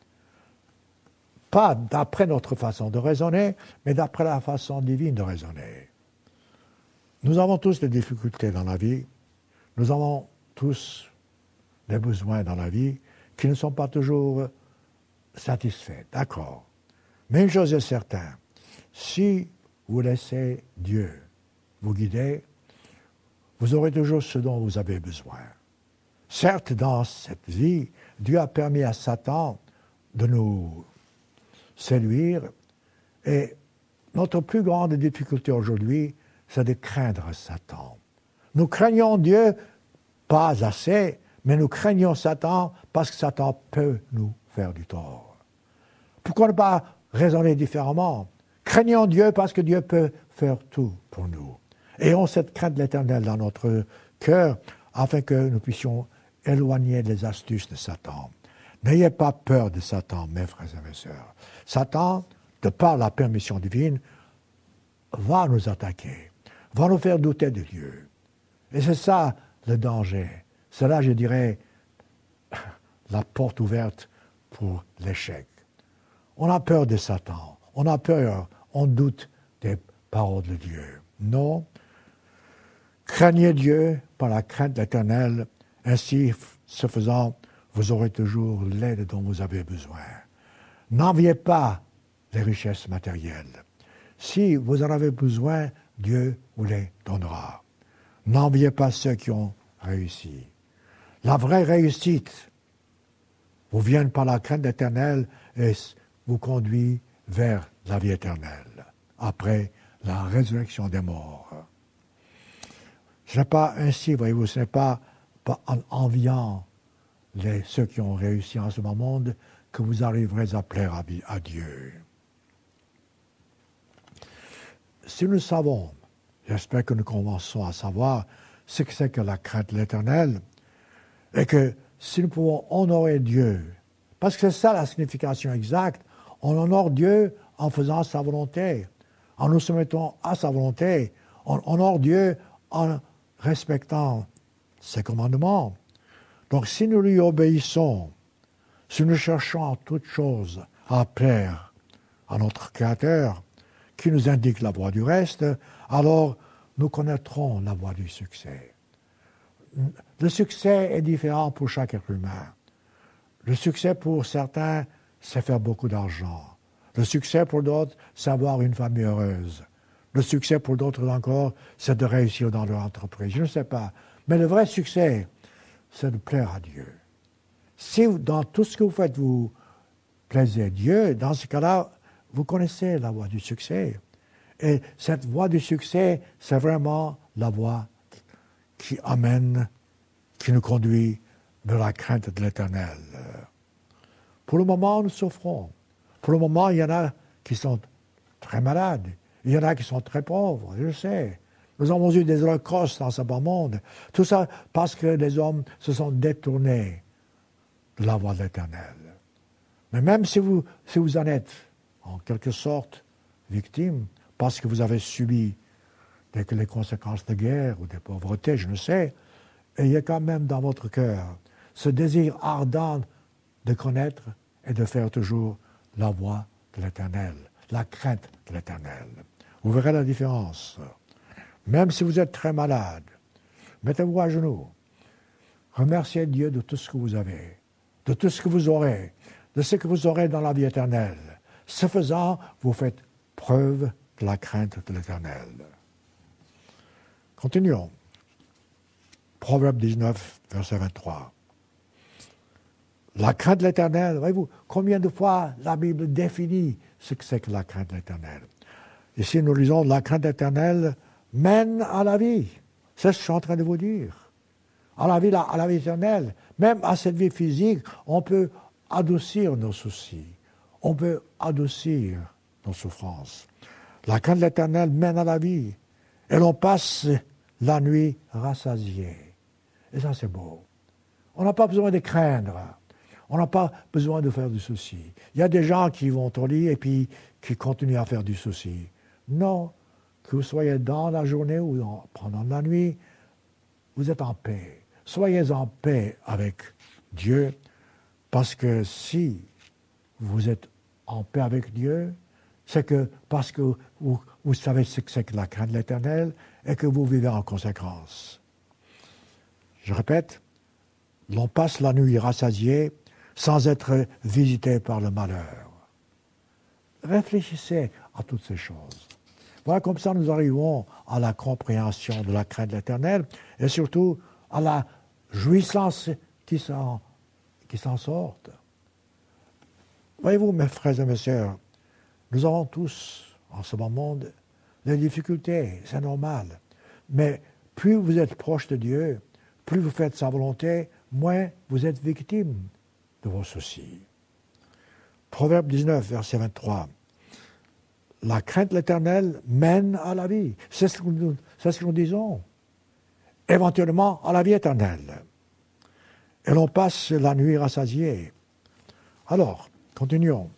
Pas d'après notre façon de raisonner, mais d'après la façon divine de raisonner. Nous avons tous des difficultés dans la vie, nous avons tous des besoins dans la vie qui ne sont pas toujours satisfaits, d'accord. Mais une chose est certaine, si vous laissez Dieu vous guider, vous aurez toujours ce dont vous avez besoin. Certes, dans cette vie, Dieu a permis à Satan de nous séduire et notre plus grande difficulté aujourd'hui, c'est de craindre Satan. Nous craignons Dieu pas assez, mais nous craignons Satan parce que Satan peut nous faire du tort. Pourquoi ne pas raisonner différemment? Craignons Dieu parce que Dieu peut faire tout pour nous. Ayons cette crainte de l'Éternel dans notre cœur afin que nous puissions éloigner les astuces de Satan. N'ayez pas peur de Satan, mes frères et mes sœurs. Satan, de par la permission divine, va nous attaquer, va nous faire douter de Dieu. Et c'est ça le danger. C'est là, je dirais, la porte ouverte pour l'échec. On a peur de Satan, on a peur, on doute des paroles de Dieu. Non, craignez Dieu par la crainte de l'Éternel, ainsi, ce faisant, vous aurez toujours l'aide dont vous avez besoin. N'enviez pas les richesses matérielles. Si vous en avez besoin, Dieu vous les donnera. N'enviez pas ceux qui ont réussi. La vraie réussite vous vient par la crainte d'Éternel et vous conduit vers la vie éternelle, après la résurrection des morts. Ce n'est pas ainsi, voyez-vous, ce n'est pas, pas en enviant les, ceux qui ont réussi en ce monde que vous arriverez à plaire à, à Dieu. Si nous savons, j'espère que nous commençons à savoir ce que c'est que la crainte de l'Éternel, et que si nous pouvons honorer Dieu, parce que c'est ça la signification exacte, on honore Dieu en faisant sa volonté, en nous soumettant à sa volonté, on honore Dieu en respectant ses commandements. Donc si nous lui obéissons, si nous cherchons en toutes choses à plaire à notre Créateur, qui nous indique la voie du reste, alors nous connaîtrons la voie du succès. Le succès est différent pour chaque être humain. Le succès pour certains, c'est faire beaucoup d'argent. Le succès pour d'autres, c'est avoir une famille heureuse. Le succès pour d'autres encore, c'est de réussir dans leur entreprise. Je ne sais pas. Mais le vrai succès, c'est de plaire à Dieu. Si dans tout ce que vous faites, vous plaisez à Dieu, dans ce cas-là, vous connaissez la voie du succès. Et cette voie du succès, c'est vraiment la voie qui amène, qui nous conduit de la crainte de l'Éternel. Pour le moment, nous souffrons. Pour le moment, il y en a qui sont très malades. Il y en a qui sont très pauvres, je sais. Nous avons eu des holocaustes dans ce bas monde. Tout ça parce que les hommes se sont détournés de la voie de l'Éternel. Mais même si vous, si vous en êtes, en quelque sorte, victime, parce que vous avez subi des, les conséquences de guerre ou de pauvreté, je ne sais, ayez quand même dans votre cœur ce désir ardent de connaître et de faire toujours la voie de l'Éternel, la crainte de l'Éternel. Vous verrez la différence. Même si vous êtes très malade, mettez-vous à genoux. Remerciez Dieu de tout ce que vous avez, de tout ce que vous aurez, de ce que vous aurez dans la vie éternelle. Ce faisant, vous faites preuve de la crainte de l'Éternel. Continuons. Proverbe dix-neuf, verset vingt-trois. La crainte de l'Éternel, voyez-vous, combien de fois la Bible définit ce que c'est que la crainte de l'Éternel. Ici, nous lisons, la crainte de l'Éternel mène à la vie. C'est ce que je suis en train de vous dire. À la vie, à la vie éternelle. Même à cette vie physique, on peut adoucir nos soucis. On peut adoucir nos souffrances. La crainte de l'Éternel mène à la vie. Et l'on passe la nuit rassasié. Et ça, c'est beau. On n'a pas besoin de craindre. On n'a pas besoin de faire du souci. Il y a des gens qui vont au lit et puis qui continuent à faire du souci. Non, que vous soyez dans la journée ou dans, pendant la nuit, vous êtes en paix. Soyez en paix avec Dieu, parce que si vous êtes en paix avec Dieu, c'est que parce que vous, vous savez ce que c'est que la crainte de l'Éternel et que vous vivez en conséquence. Je répète, l'on passe la nuit rassasié sans être visité par le malheur. Réfléchissez à toutes ces choses. Voilà, comme ça nous arrivons à la compréhension de la crainte de l'Éternel et surtout à la jouissance qui s'en, qui s'en sortent. Voyez-vous, mes frères et mes sœurs, nous avons tous en ce monde, les difficultés, c'est normal. Mais plus vous êtes proche de Dieu, plus vous faites sa volonté, moins vous êtes victime de vos soucis. Proverbe dix-neuf, verset vingt-trois. La crainte de l'Éternel mène à la vie. C'est ce que nous, c'est ce que nous disons. Éventuellement à la vie éternelle. Et l'on passe la nuit rassasiée. Alors, continuons.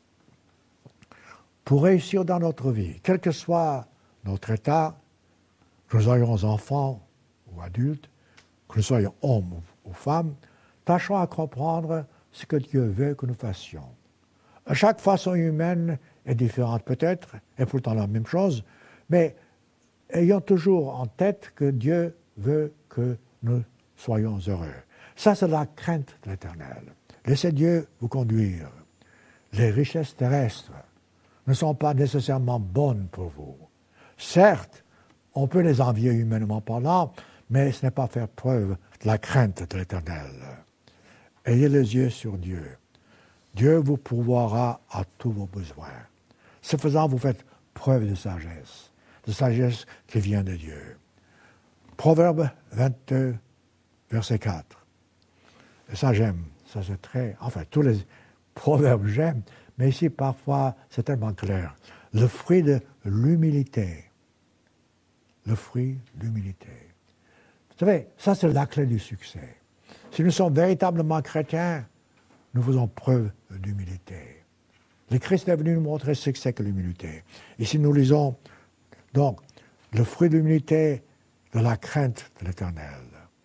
Pour réussir dans notre vie, quel que soit notre état, que nous soyons enfants ou adultes, que nous soyons hommes ou femmes, tâchons à comprendre ce que Dieu veut que nous fassions. Chaque façon humaine est différente peut-être, et pourtant la même chose, mais ayons toujours en tête que Dieu veut que nous soyons heureux. Ça, c'est la crainte de l'Éternel. Laissez Dieu vous conduire. Les richesses terrestres ne sont pas nécessairement bonnes pour vous. Certes, on peut les envier humainement parlant, mais ce n'est pas faire preuve de la crainte de l'Éternel. Ayez les yeux sur Dieu. Dieu vous pourvoira à tous vos besoins. Ce faisant, vous faites preuve de sagesse, de sagesse qui vient de Dieu. Proverbe vingt-deux, verset quatre. Et ça, j'aime. Ça, c'est très... Enfin, tous les proverbes, j'aime. Mais ici, parfois, c'est tellement clair. Le fruit de l'humilité. Le fruit de l'humilité. Vous savez, ça, c'est la clé du succès. Si nous sommes véritablement chrétiens, nous faisons preuve d'humilité. Le Christ est venu nous montrer ce que c'est que l'humilité. Ici, nous lisons, donc, le fruit de l'humilité, de la crainte de l'Éternel.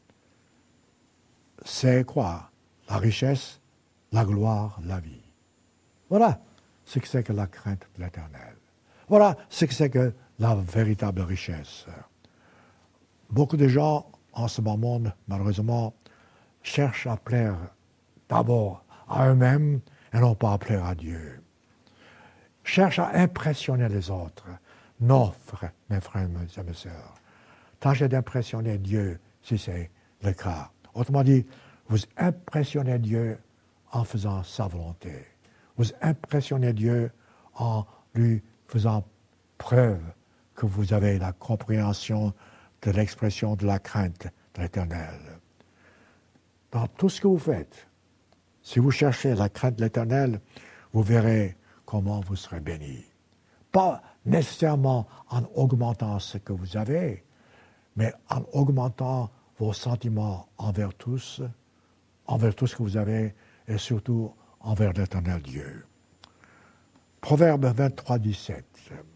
C'est quoi? La richesse, la gloire, la vie. Voilà ce que c'est que la crainte de l'Éternel. Voilà ce que c'est que la véritable richesse. Beaucoup de gens, en ce moment, malheureusement, cherchent à plaire d'abord à eux-mêmes et non pas à plaire à Dieu. Cherchent à impressionner les autres. Non, frère, mes frères et mes sœurs. Tâchez d'impressionner Dieu si c'est le cas. Autrement dit, vous impressionnez Dieu en faisant sa volonté. Vous impressionnez Dieu en lui faisant preuve que vous avez la compréhension de l'expression de la crainte de l'Éternel. Dans tout ce que vous faites, si vous cherchez la crainte de l'Éternel, vous verrez comment vous serez bénis. Pas nécessairement en augmentant ce que vous avez, mais en augmentant vos sentiments envers tous, envers tout ce que vous avez, et surtout envers l'Éternel Dieu. Proverbe vingt-trois, dix-sept.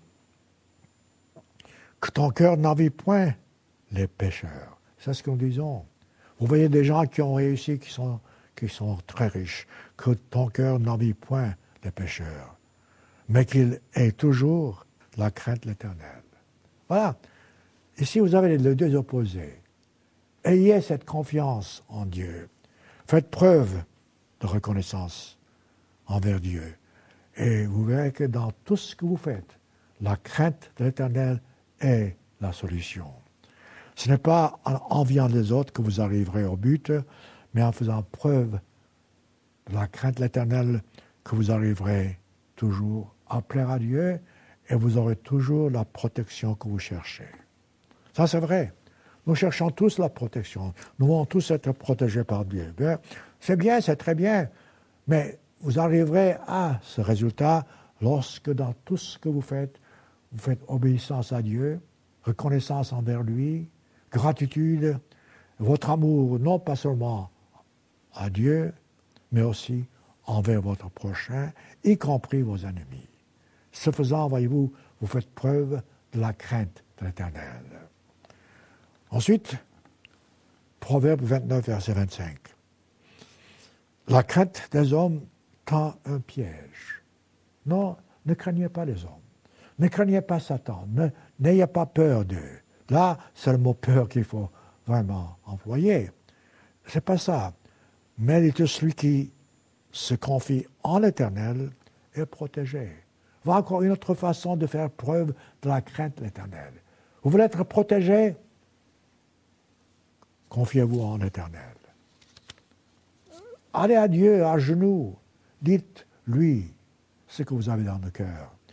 Que ton cœur n'envie point les pécheurs. C'est ce que nous disons. Vous voyez des gens qui ont réussi, qui sont, qui sont très riches. Que ton cœur n'envie point les pécheurs, mais qu'il ait toujours la crainte de l'Éternel. Voilà. Ici, vous avez les deux opposés. Ayez cette confiance en Dieu. Faites preuve de reconnaissance envers Dieu. Et vous verrez que dans tout ce que vous faites, la crainte de l'Éternel est la solution. Ce n'est pas en enviant les autres que vous arriverez au but, mais en faisant preuve de la crainte de l'Éternel que vous arriverez toujours à plaire à Dieu et vous aurez toujours la protection que vous cherchez. Ça, c'est vrai. Nous cherchons tous la protection. Nous voulons tous être protégés par Dieu. Bien, c'est bien, c'est très bien, mais vous arriverez à ce résultat lorsque dans tout ce que vous faites, vous faites obéissance à Dieu, reconnaissance envers lui, gratitude, votre amour non pas seulement à Dieu, mais aussi envers votre prochain, y compris vos ennemis. Ce faisant, voyez-vous, vous faites preuve de la crainte de l'Éternel. Ensuite, Proverbe vingt-neuf, verset vingt-cinq. La crainte des hommes tend un piège. Non, ne craignez pas les hommes. Ne craignez pas Satan. Ne, n'ayez pas peur d'eux. Là, c'est le mot peur qu'il faut vraiment employer. C'est pas ça. Mais tout celui qui se confie en l'Éternel est protégé. Voilà encore une autre façon de faire preuve de la crainte de l'Éternel. Vous voulez être protégé? Confiez-vous en l'Éternel. Allez à Dieu à genoux. Dites-lui ce que vous avez dans le cœur.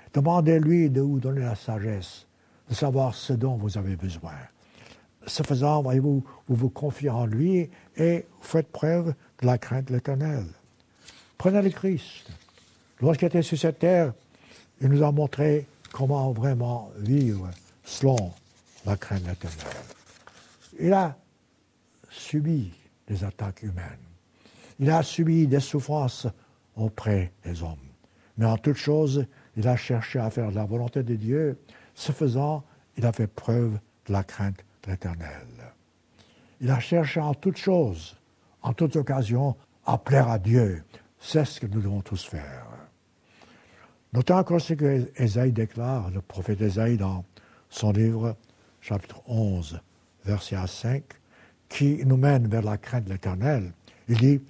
Demandez-lui de vous donner la sagesse, de savoir ce dont vous avez besoin. Ce faisant, voyez-vous, vous vous confiez en lui et vous faites preuve de la crainte de l'Éternel. Prenez le Christ. Lorsqu'il était sur cette terre, il nous a montré comment vraiment vivre selon la crainte de l'Éternel. Il a subi des attaques humaines. Il a subi des souffrances auprès des hommes. Mais en toute chose, il a cherché à faire la volonté de Dieu. Ce faisant, il a fait preuve de la crainte de l'Éternel. Il a cherché en toute chose, en toute occasion, à plaire à Dieu. C'est ce que nous devons tous faire. Notons encore ce que Ésaïe déclare, le prophète Ésaïe, dans son livre, chapitre onze, verset cinq, qui nous mène vers la crainte de l'Éternel. Il dit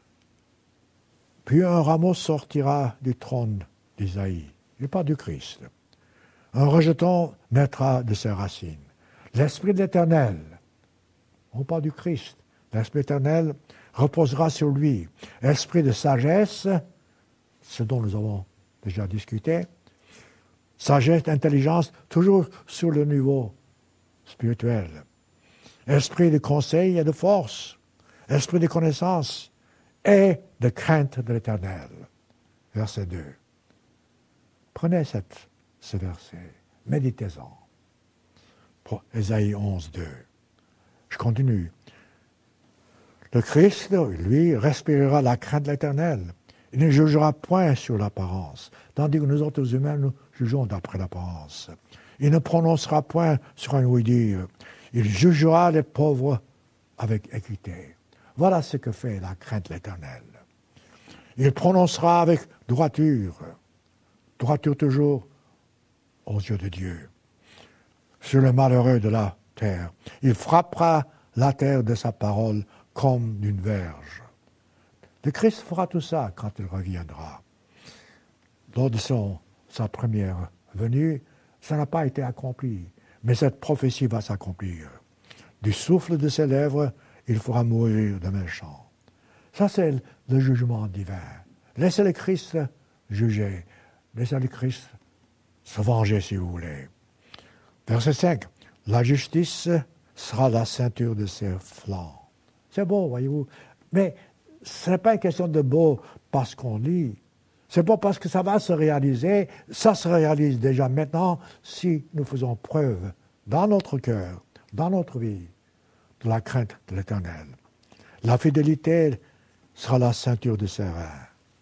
« Puis un rameau sortira du trône d'Ésaïe. » Il parle du Christ. « Un rejeton naîtra de ses racines. L'Esprit de l'Éternel, on parle du Christ, l'Esprit éternel reposera sur lui. Esprit de sagesse, ce dont nous avons déjà discuté, sagesse, intelligence, toujours sur le niveau spirituel. Esprit de conseil et de force, esprit de connaissance et de crainte de l'Éternel. Verset deux. Prenez cette, ce verset, méditez-en. Pour Ésaïe onze, deux. Je continue. Le Christ, lui, respirera la crainte de l'Éternel. Il ne jugera point sur l'apparence, tandis que nous autres humains, nous jugeons d'après l'apparence. Il ne prononcera point sur un oui-dire. Il jugera les pauvres avec équité. Voilà ce que fait la crainte de l'Éternel. Il prononcera avec droiture, droiture toujours aux yeux de Dieu, sur le malheureux de la terre. Il frappera la terre de sa parole comme d'une verge. Le Christ fera tout ça quand il reviendra. Lors de son, sa première venue, ça n'a pas été accompli, mais cette prophétie va s'accomplir. Du souffle de ses lèvres, il fera mourir de méchants. Ça, c'est le jugement divin. Laissez le Christ juger. Laissez le Christ se venger, si vous voulez. Verset cinq. La justice sera la ceinture de ses flancs. C'est beau, voyez-vous. Mais ce n'est pas une question de beau parce qu'on lit. C'est pas parce que ça va se réaliser. Ça se réalise déjà maintenant si nous faisons preuve dans notre cœur, dans notre vie, de la crainte de l'Éternel. La fidélité sera la ceinture de ses reins.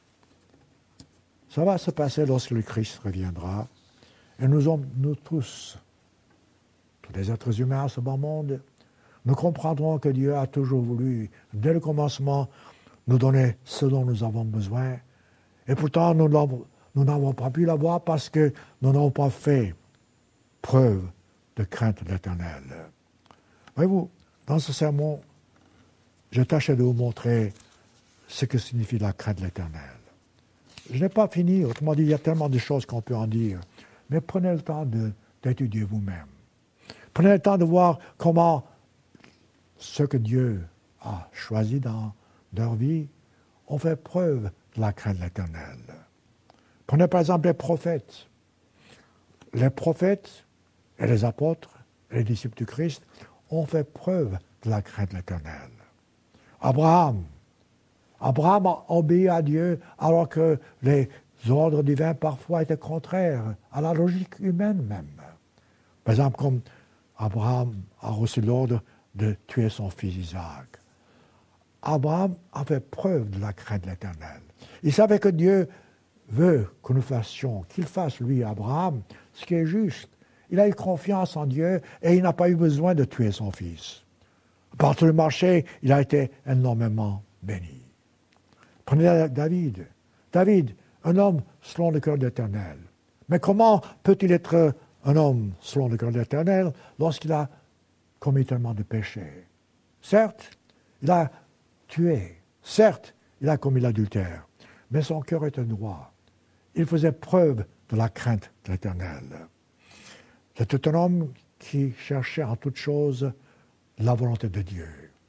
Ça va se passer lorsque le Christ reviendra. Et nous, hommes, nous tous, tous les êtres humains à ce bas monde, nous comprendrons que Dieu a toujours voulu, dès le commencement, nous donner ce dont nous avons besoin. Et pourtant, nous n'avons pas pu l'avoir parce que nous n'avons pas fait preuve de crainte de l'Éternel. Voyez-vous, dans ce sermon, je tâchais de vous montrer ce que signifie la crainte de l'Éternel. Je n'ai pas fini, autrement dit, il y a tellement de choses qu'on peut en dire, mais prenez le temps de, d'étudier vous-même. Prenez le temps de voir comment ce que Dieu a choisi dans leur vie ont fait preuve de la crainte de l'Éternel. Prenez par exemple les prophètes. Les prophètes et les apôtres et les disciples du Christ ont fait preuve de la crainte de l'Éternel. Abraham. Abraham a obéi à Dieu alors que les ordres divins parfois étaient contraires à la logique humaine même. Par exemple, comme Abraham a reçu l'ordre de tuer son fils Isaac. Abraham a fait preuve de la crainte de l'Éternel. Il savait que Dieu veut que nous fassions, qu'il fasse, lui, Abraham, ce qui est juste. Il a eu confiance en Dieu et il n'a pas eu besoin de tuer son fils. Par tout le marché, il a été énormément béni. Prenez David. David, un homme selon le cœur de l'Éternel. Mais comment peut-il être un homme selon le cœur de l'Éternel lorsqu'il a commis tellement de péchés? Certes, il a tué. Certes, il a commis l'adultère. Mais son cœur était droit. Il faisait preuve de la crainte de l'Éternel. C'était un homme qui cherchait en toute chose la volonté de Dieu.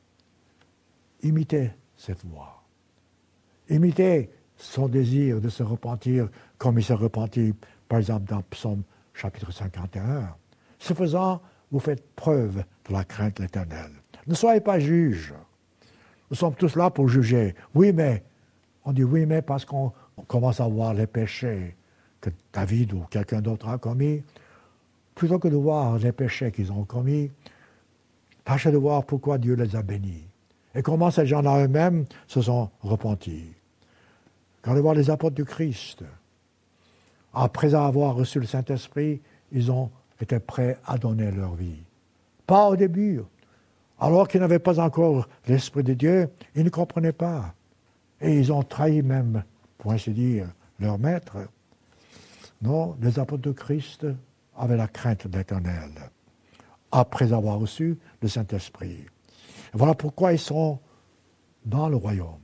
Imitez cette voie. Imitez son désir de se repentir comme il s'est repenti par exemple dans Psaume chapitre cinquante et un. Ce faisant, vous faites preuve de la crainte de l'Éternel. Ne soyez pas juges. Nous sommes tous là pour juger. Oui, mais, on dit oui, mais parce qu'on commence à voir les péchés que David ou quelqu'un d'autre a commis, plutôt que de voir les péchés qu'ils ont commis, tâchez de voir pourquoi Dieu les a bénis et comment ces gens-là eux-mêmes se sont repentis. Regardez voir les apôtres du Christ. Après avoir reçu le Saint-Esprit, ils ont été prêts à donner leur vie. Pas au début. Alors qu'ils n'avaient pas encore l'Esprit de Dieu, ils ne comprenaient pas. Et ils ont trahi même, pour ainsi dire, leur maître. Non, les apôtres de Christ avaient la crainte de l'Éternel, après avoir reçu le Saint-Esprit. Voilà pourquoi ils sont dans le royaume.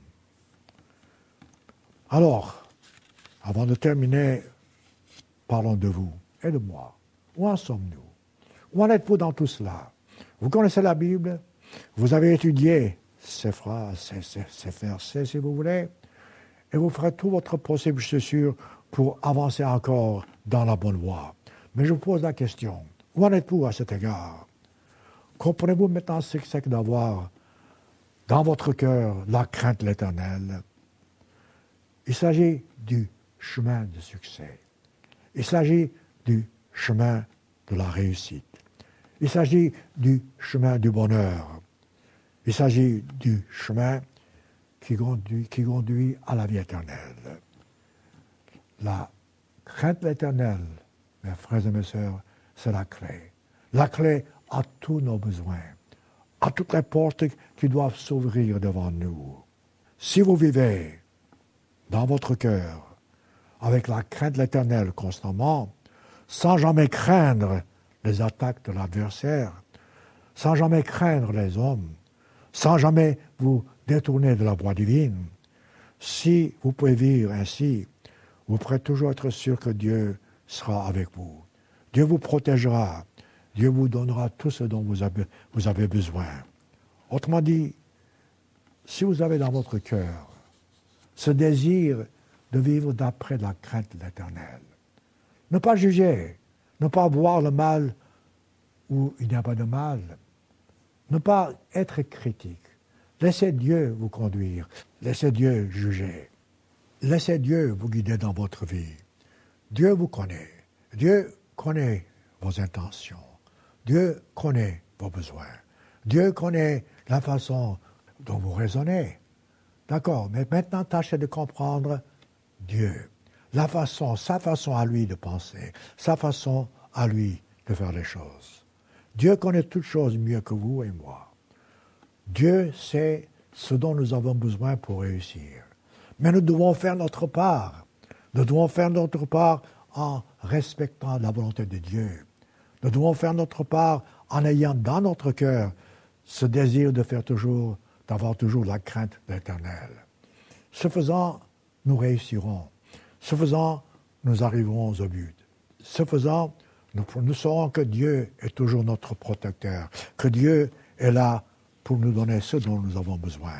Alors, avant de terminer, parlons de vous et de moi. Où en sommes-nous? Où en êtes-vous dans tout cela? Vous connaissez la Bible? Vous avez étudié ces phrases, ces, ces, ces versets, si vous voulez, et vous ferez tout votre possible, je suis sûr, pour avancer encore dans la bonne voie. Mais je vous pose la question, où en êtes-vous à cet égard? Comprenez-vous maintenant ce que c'est que d'avoir dans votre cœur la crainte de l'Éternel? Il s'agit du chemin de succès. Il s'agit du chemin de la réussite. Il s'agit du chemin du bonheur. Il s'agit du chemin qui conduit, qui conduit à la vie éternelle. La crainte de l'Éternel, mes frères et mes sœurs, c'est la clé. La clé à tous nos besoins, à toutes les portes qui doivent s'ouvrir devant nous. Si vous vivez dans votre cœur avec la crainte de l'Éternel constamment, sans jamais craindre les attaques de l'adversaire, sans jamais craindre les hommes, sans jamais vous détourner de la voie divine, si vous pouvez vivre ainsi, vous pourrez toujours être sûr que Dieu sera avec vous. Dieu vous protégera. Dieu vous donnera tout ce dont vous avez, vous avez besoin. Autrement dit, si vous avez dans votre cœur ce désir de vivre d'après la crainte de l'Éternel, ne pas juger, ne pas voir le mal où il n'y a pas de mal, ne pas être critique. Laissez Dieu vous conduire, laissez Dieu juger, laissez Dieu vous guider dans votre vie. Dieu vous connaît, Dieu connaît vos intentions, Dieu connaît vos besoins, Dieu connaît la façon dont vous raisonnez. D'accord, mais maintenant tâchez de comprendre Dieu, la façon, sa façon à lui de penser, sa façon à lui de faire les choses. Dieu connaît toutes choses mieux que vous et moi. Dieu sait ce dont nous avons besoin pour réussir. Mais nous devons faire notre part. Nous devons faire notre part en respectant la volonté de Dieu. Nous devons faire notre part en ayant dans notre cœur ce désir de faire toujours, d'avoir toujours la crainte de l'Éternel. Ce faisant, nous réussirons. Ce faisant, nous arriverons au but. Ce faisant, nous, nous saurons que Dieu est toujours notre protecteur, que Dieu est là pour nous donner ce dont nous avons besoin.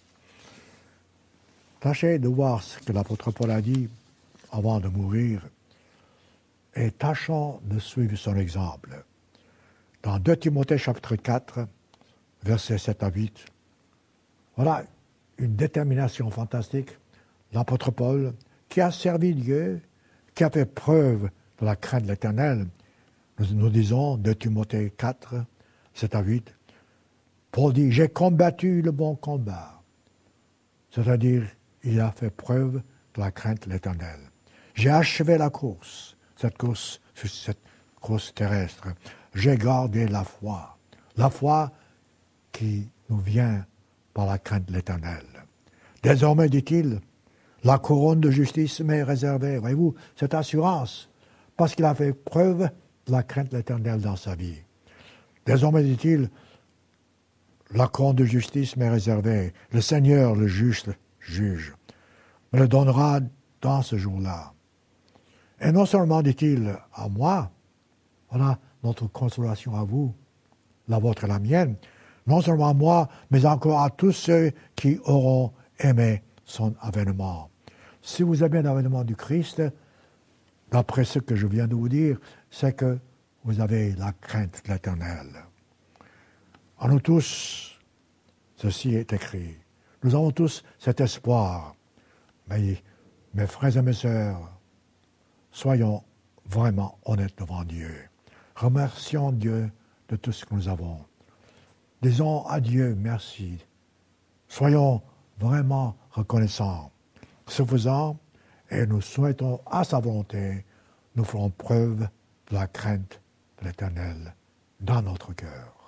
Tâchez de voir ce que l'apôtre Paul a dit avant de mourir et tâchons de suivre son exemple. Dans deux Timothée chapitre quatre, versets sept à huit, voilà une détermination fantastique. L'apôtre Paul, qui a servi Dieu, qui a fait preuve de la crainte de l'Éternel, nous, nous disons, deux Timothée quatre, sept à huit, Paul dit, « J'ai combattu le bon combat. » C'est-à-dire, il a fait preuve de la crainte de l'Éternel. « J'ai achevé la course, cette course, cette course terrestre. J'ai gardé la foi. » La foi qui nous vient par la crainte de l'Éternel. Désormais, dit-il, la couronne de justice m'est réservée. Voyez-vous, cette assurance, parce qu'il a fait preuve de la crainte de l'Éternel dans sa vie. Désormais, dit-il, la couronne de justice m'est réservée. Le Seigneur, le juste juge, me le donnera dans ce jour-là. Et non seulement, dit-il, à moi, voilà notre consolation à vous, la vôtre et la mienne, non seulement à moi, mais encore à tous ceux qui auront aimé son avènement. Si vous aimez l'avènement du Christ, d'après ce que je viens de vous dire, c'est que vous avez la crainte de l'Éternel. En nous tous, ceci est écrit. Nous avons tous cet espoir. Mais, mes frères et mes sœurs, soyons vraiment honnêtes devant Dieu. Remercions Dieu de tout ce que nous avons. Disons à Dieu merci. Soyons vraiment reconnaissants. Ce faisant, et nous souhaitons à sa volonté, nous ferons preuve de la crainte de l'Éternel dans notre cœur.